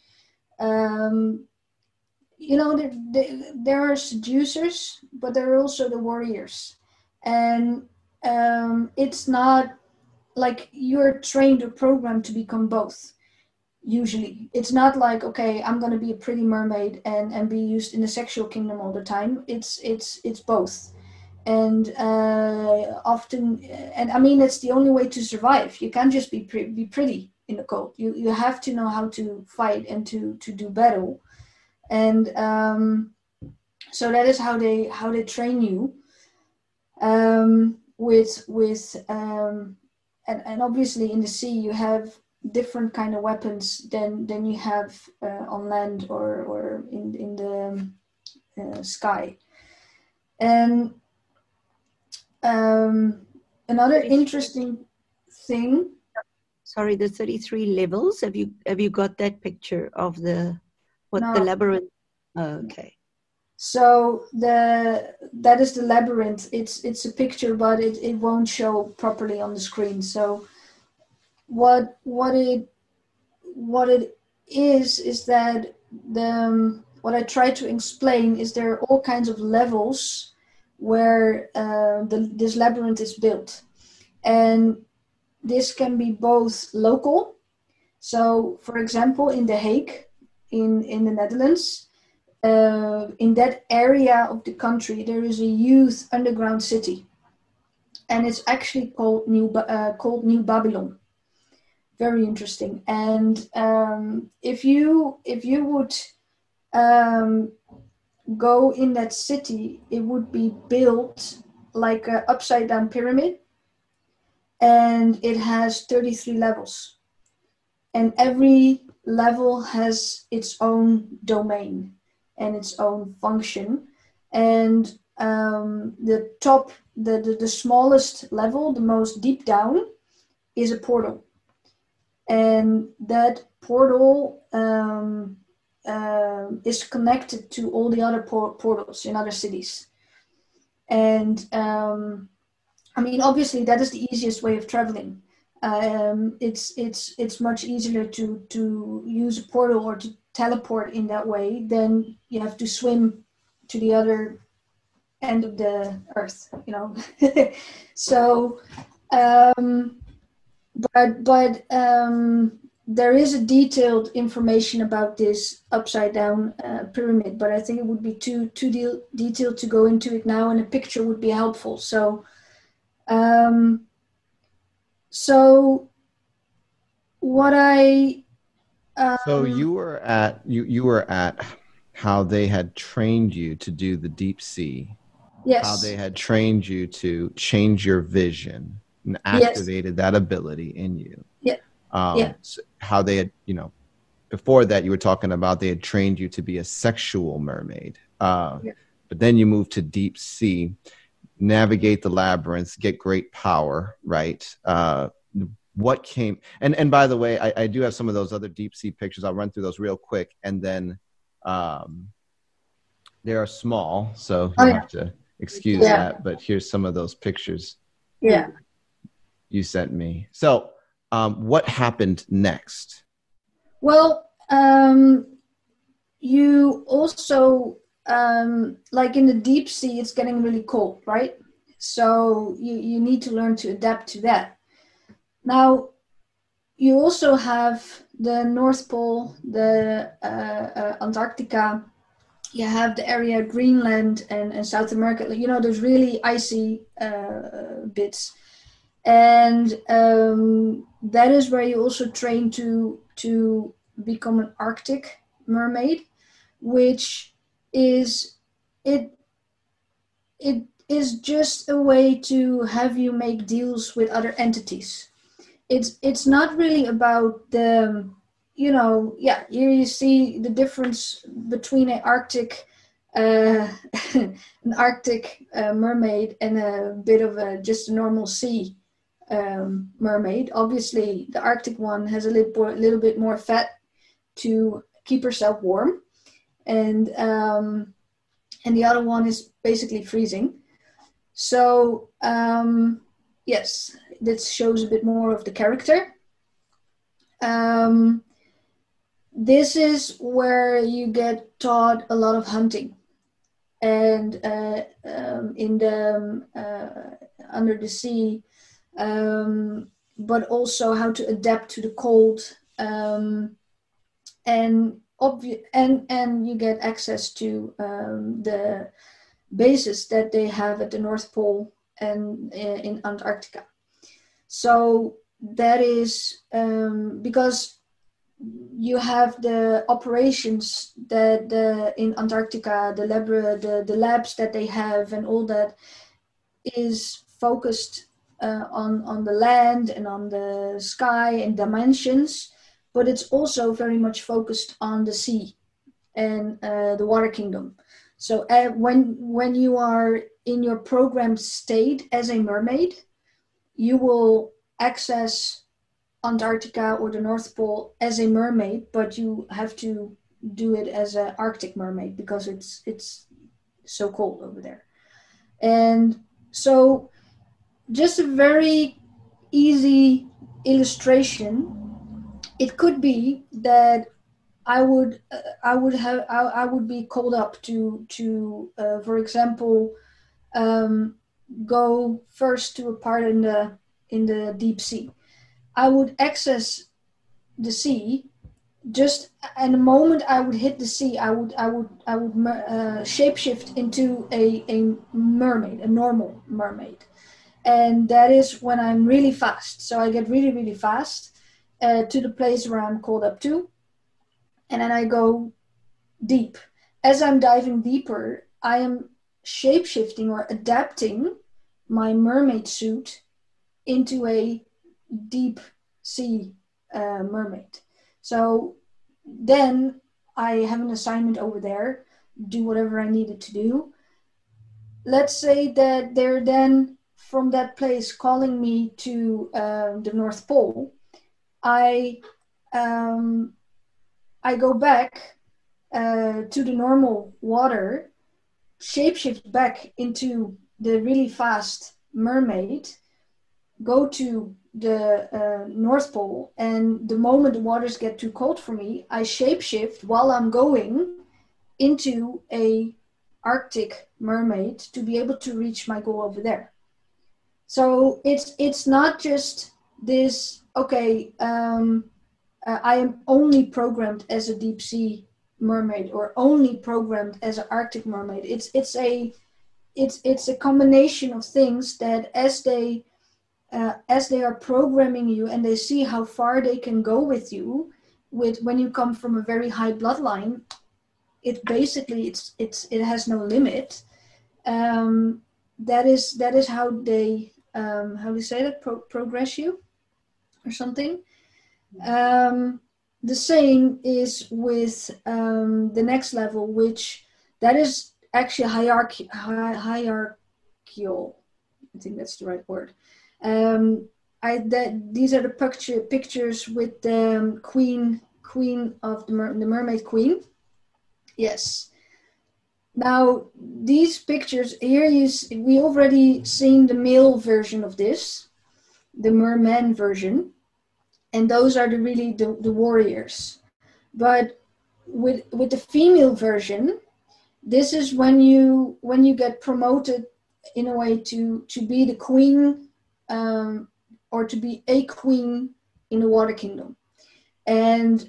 There are seducers, but there are also the warriors, and it's not like you're trained or programmed to become both. Usually it's not like, okay, I'm going to be a pretty mermaid and be used in the sexual kingdom all the time. It's both. And often, and I mean, it's the only way to survive. You can't just be pretty. in the cold. You have to know how to fight and to do battle, and so that is how they train you. And obviously in the sea you have different kind of weapons than you have on land or in the sky. And another interesting thing. Sorry, the 33 levels. Have you got that picture of the labyrinth? Oh, okay. So that is the labyrinth. It's a picture, but it won't show properly on the screen. So what it is that what I try to explain is there are all kinds of levels where this labyrinth is built, and this can be both local. So, for example, in The Hague, in the Netherlands, in that area of the country, there is a youth underground city, and it's actually called New Babylon. Very interesting. And if you would go in that city, it would be built like an upside down pyramid, and it has 33 levels, and every level has its own domain and its own function. And the top, the smallest level, the most deep down, is a portal, and that portal is connected to all the other portals in other cities. And I mean, obviously that is the easiest way of traveling. It's much easier to use a portal or to teleport in that way than you have to swim to the other end of the earth, you know. So but there is a detailed information about this upside down pyramid, but I think it would be too detailed to go into it now, and a picture would be helpful. So what I so you were at how they had trained you to do the deep sea. Yes. How they had trained you to change your vision and activated that ability in you. Yeah. So how they had, before that you were talking about they had trained you to be a sexual mermaid. But then you moved to deep sea, navigate the labyrinths, get great power, right? What came, and by the way, I do have some of those other deep sea pictures. I'll run through those real quick, and then they are small, so you have to excuse that, but here's some of those pictures you sent me. So what happened next? Well, you also like in the deep sea, it's getting really cold, right? So you need to learn to adapt to that. Now, you also have the North Pole, the Antarctica. You have the area Greenland and South America. There's really icy bits, and that is where you also train to become an Arctic mermaid, which is it is just a way to have you make deals with other entities. It's not really about the, here you see the difference between an Arctic mermaid and a bit of just a normal sea mermaid. Obviously, the Arctic one has a little bit more fat to keep herself warm, and the other one is basically freezing. So yes, this shows a bit more of the character. This is where you get taught a lot of hunting, and in the under the sea, but also how to adapt to the cold, and you get access to the bases that they have at the North Pole and in Antarctica. So that is because you have the operations that in Antarctica, the labs that they have and all that is focused on the land and on the sky and dimensions, but it's also very much focused on the sea and the water kingdom. So when you are in your programmed state as a mermaid, you will access Antarctica or the North Pole as a mermaid, but you have to do it as an Arctic mermaid because it's so cold over there. And so just a very easy illustration, it could be that I would be called up to for example, go first to a part in the deep sea. I would access the sea. Just in the moment I would hit the sea, I would shapeshift into a mermaid, a normal mermaid, and that is when I'm really fast. So I get really, really fast to the place where I'm called up to, and then I go deep. As I'm diving deeper, I am shapeshifting or adapting my mermaid suit into a deep sea mermaid. So then I have an assignment over there, do whatever I needed to do. Let's say that they're then from that place calling me to the North Pole. I go back to the normal water, shapeshift back into the really fast mermaid, go to the North Pole, and the moment the waters get too cold for me, I shapeshift while I'm going into a Arctic mermaid to be able to reach my goal over there. So it's not just this, okay, I am only programmed as a deep sea mermaid or only programmed as an Arctic mermaid. It's a combination of things that as they are programming you and they see how far they can go with you, when you come from a very high bloodline, it basically it has no limit. That is how they how do you say that, progress you or something. The same is with the next level, which that is actually hierarchical. I think that's the right word. These are the pictures with the queen of the mermaid queen. Yes. Now these pictures here, we already seen the male version of this, the merman version, and those are the warriors. But with the female version, this is when you get promoted in a way to be the queen, or to be a queen in the water kingdom. And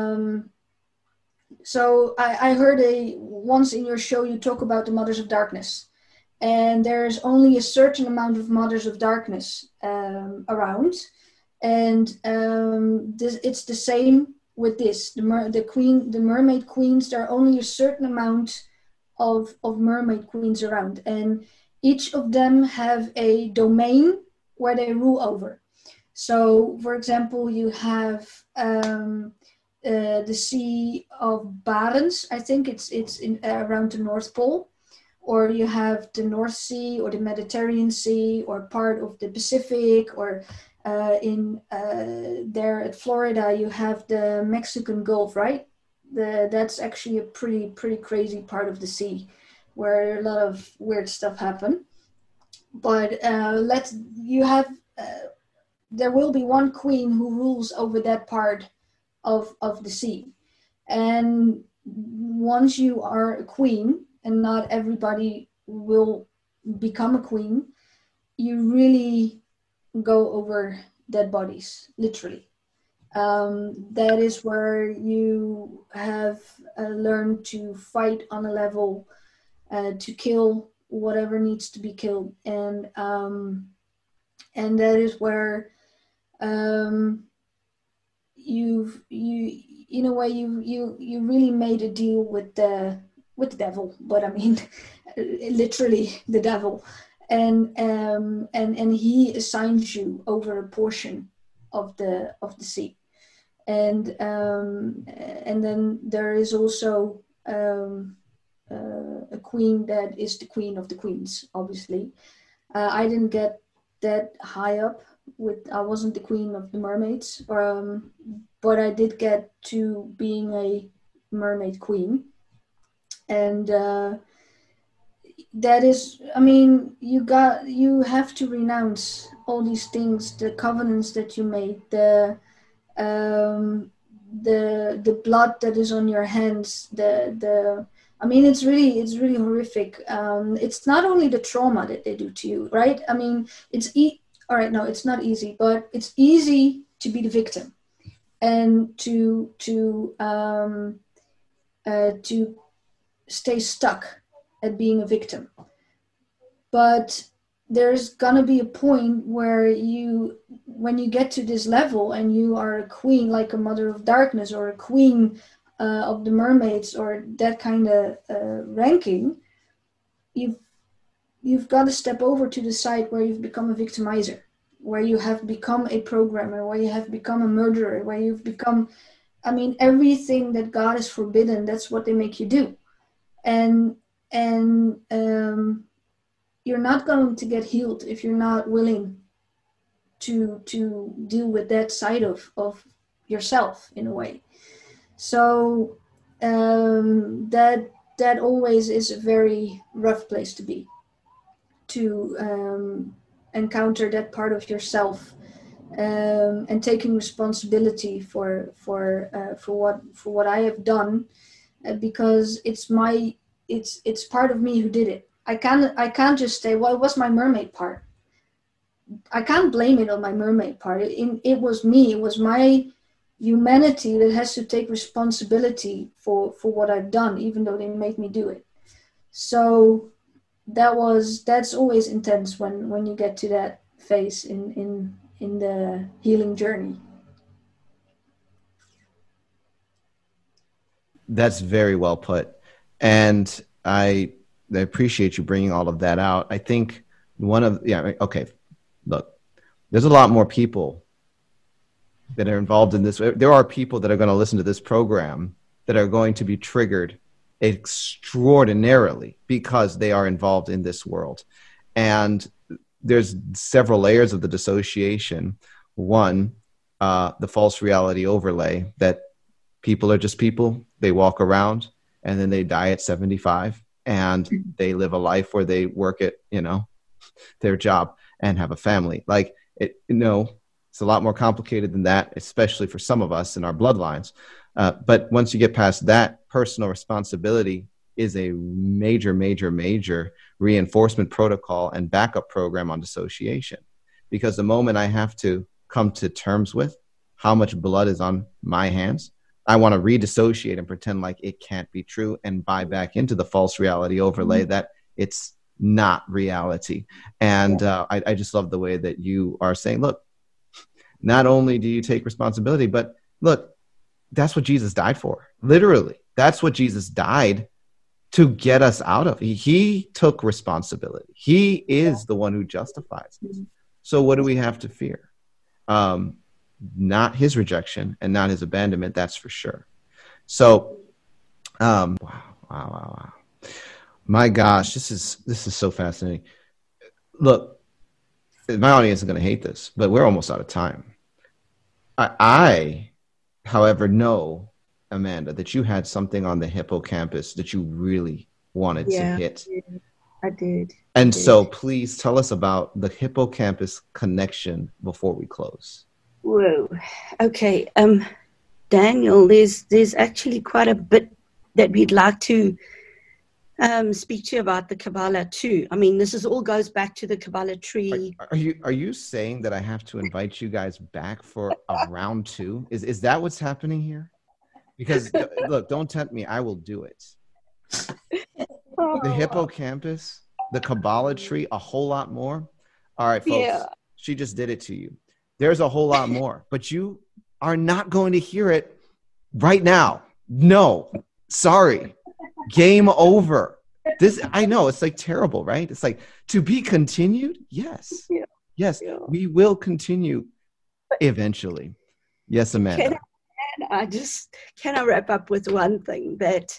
so I heard once in your show you talk about the Mothers of Darkness, and there's only a certain amount of Mothers of Darkness around, and it's the same with this. The mermaid queens, there are only a certain amount of mermaid queens around, and each of them have a domain where they rule over. So, for example, you have the Sea of Barents. I think it's in around the North Pole, or you have the North Sea or the Mediterranean Sea, or part of the Pacific, or in there at Florida you have the Mexican Gulf, right? That's actually a pretty crazy part of the sea where a lot of weird stuff happen. But there will be one queen who rules over that part of the sea. And once you are a queen, and not everybody will become a queen, you really go over dead bodies, literally. That is where you have learned to fight on a level to kill whatever needs to be killed, and that is where you in a way you really made a deal with the devil, but I mean literally the devil, and he assigns you over a portion of the sea, and then there is also a queen that is the queen of the queens, obviously. I didn't get that high up I wasn't the queen of the mermaids, but I did get to being a mermaid queen. And that is, I mean, you have to renounce all these things, the covenants that you made, the blood that is on your hands, I mean, it's really horrific. It's not only the trauma that they do to you, right? I mean, all right, no, it's not easy, but it's easy to be the victim and to stay stuck at being a victim. But there's gonna be a point where when you get to this level and you are a queen, like a mother of darkness or a queen of the mermaids or that kind of ranking, you've got to step over to the side where you've become a victimizer, where you have become a programmer, where you have become a murderer, where you've become, I mean, everything that God has forbidden, that's what they make you do. And you're not going to get healed if you're not willing to deal with that side of yourself in a way. So that always is a very rough place to be, to encounter that part of yourself, and taking responsibility for what I have done, because it's part of me who did it. I can't just say, well, it was my mermaid part. I can't blame it on my mermaid part. It was me. It was my humanity that has to take responsibility for what I've done, even though they made me do it. So that's always intense when you get to that phase in the healing journey. That's very well put. And I appreciate you bringing all of that out. I think okay, look, there's a lot more people that are involved in this. There are people that are going to listen to this program that are going to be triggered extraordinarily because they are involved in this world. And there's several layers of the dissociation. One, the false reality overlay that people are just people. They walk around and then they die at 75 and they live a life where they work at, their job and have a family. Like it's a lot more complicated than that, especially for some of us in our bloodlines. But once you get past that, personal responsibility is a major, major, major reinforcement protocol and backup program on dissociation. Because the moment I have to come to terms with how much blood is on my hands, I want to redissociate and pretend like it can't be true and buy back into the false reality overlay that it's not reality. And I just love the way that you are saying, look, not only do you take responsibility, but look, that's what Jesus died for. Literally, that's what Jesus died to get us out of. He took responsibility. He is the one who justifies us. So what do we have to fear? Not his rejection and not his abandonment, that's for sure. So, wow. My gosh, this is so fascinating. Look, my audience is going to hate this, but we're almost out of time. I, however, know, Amanda, that you had something on the hippocampus that you really wanted to hit. I did. So please tell us about the hippocampus connection before we close. Whoa. Okay. Daniel, there's actually quite a bit that we'd like to speak to you about the Kabbalah too. I mean, this all goes back to the Kabbalah tree. Are you saying that I have to invite you guys back for a round 2? Is that what's happening here? Because look, don't tempt me. I will do it. The hippocampus, the Kabbalah tree, a whole lot more. All right, folks. Yeah. She just did it to you. There's a whole lot more, but you are not going to hear it right now. No, sorry. Game over. This, I know, it's like terrible, right? It's like, to be continued. Yes. Yeah. Yes. Yeah. We will continue eventually. Yes, Amanda. Can I wrap up with one thing that,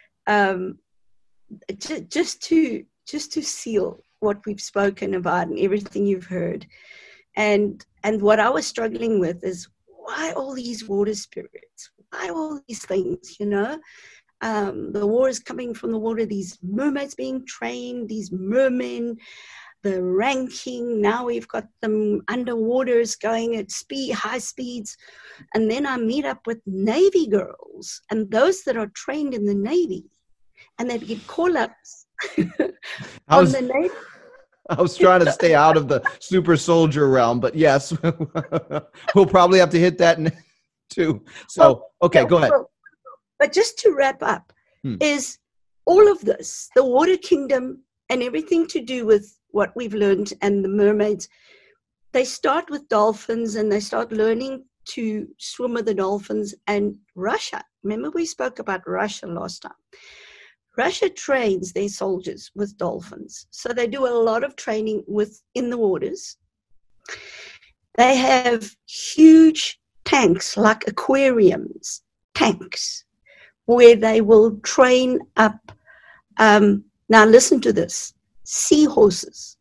just to seal what we've spoken about and everything you've heard, and what I was struggling with is, why all these water spirits? Why all these things? The water is coming from the water. These mermaids being trained, these mermen, the ranking. Now we've got them underwaters going at high speeds. And then I meet up with Navy girls and those that are trained in the Navy, and they get call-ups on the Navy. I was trying to stay out of the super soldier realm, but yes, we'll probably have to hit that too. So, okay, go ahead. But just to wrap up, is all of this, the water kingdom and everything to do with what we've learned and the mermaids, they start with dolphins and they start learning to swim with the dolphins. And Russia, remember we spoke about Russia last time. Russia trains their soldiers with dolphins. So they do a lot of training in the waters. They have huge tanks, like aquariums, tanks, where they will train up, now listen to this, seahorses.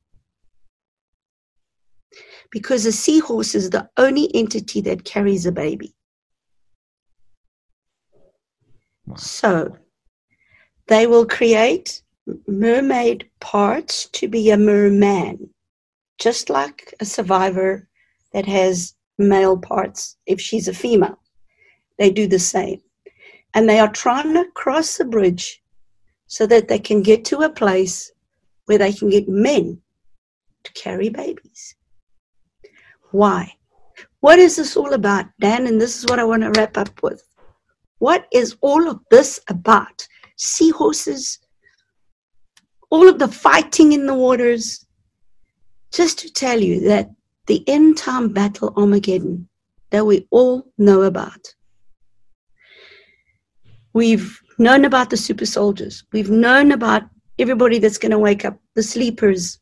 Because a seahorse is the only entity that carries a baby. Wow. So they will create mermaid parts to be a merman, just like a survivor that has male parts if she's a female. They do the same. And they are trying to cross the bridge so that they can get to a place where they can get men to carry babies. Why? What is this all about, Dan? And this is what I want to wrap up with. What is all of this about? Seahorses, all of the fighting in the waters. Just to tell you that the end time battle Armageddon that we all know about. We've known about the super soldiers. We've known about everybody that's going to wake up, the sleepers,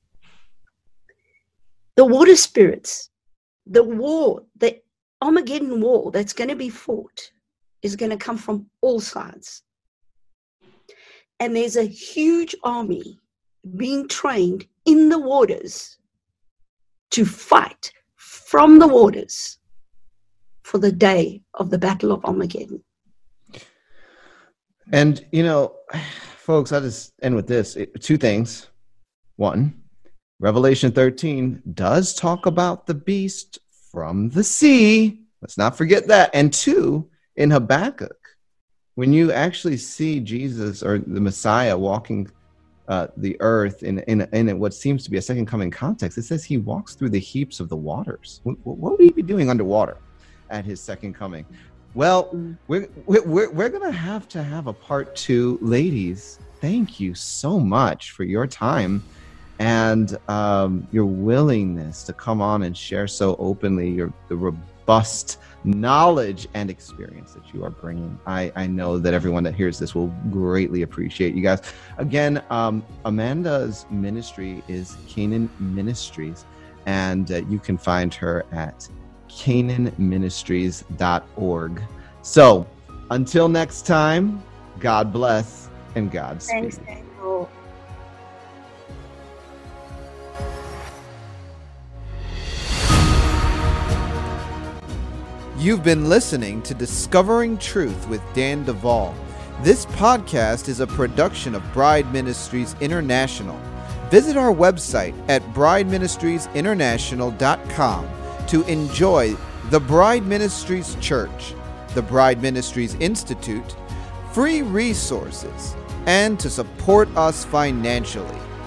the water spirits, the war, the Armageddon war that's going to be fought is going to come from all sides. And there's a huge army being trained in the waters to fight from the waters for the day of the Battle of Armageddon. And, folks, I'll just end with this. Two things. One, Revelation 13 does talk about the beast from the sea. Let's not forget that. And two, in Habakkuk, when you actually see Jesus or the Messiah walking the earth in what seems to be a second coming context, it says he walks through the heaps of the waters. What would he be doing underwater at his second coming? Well, we're going to have a part 2. Ladies, thank you so much for your time and your willingness to come on and share so openly the robust knowledge and experience that you are bringing. I know that everyone that hears this will greatly appreciate you guys. Again, Amanda's ministry is Canaan Ministries, and you can find her at canaanministries.org. So until next time, God bless and Godspeed. Thanks, Daniel. You've been listening to Discovering Truth with Dan Duvall. This podcast is a production of Bride Ministries International. Visit our website at brideministriesinternational.com to enjoy the Bride Ministries Church, the Bride Ministries Institute, free resources, and to support us financially.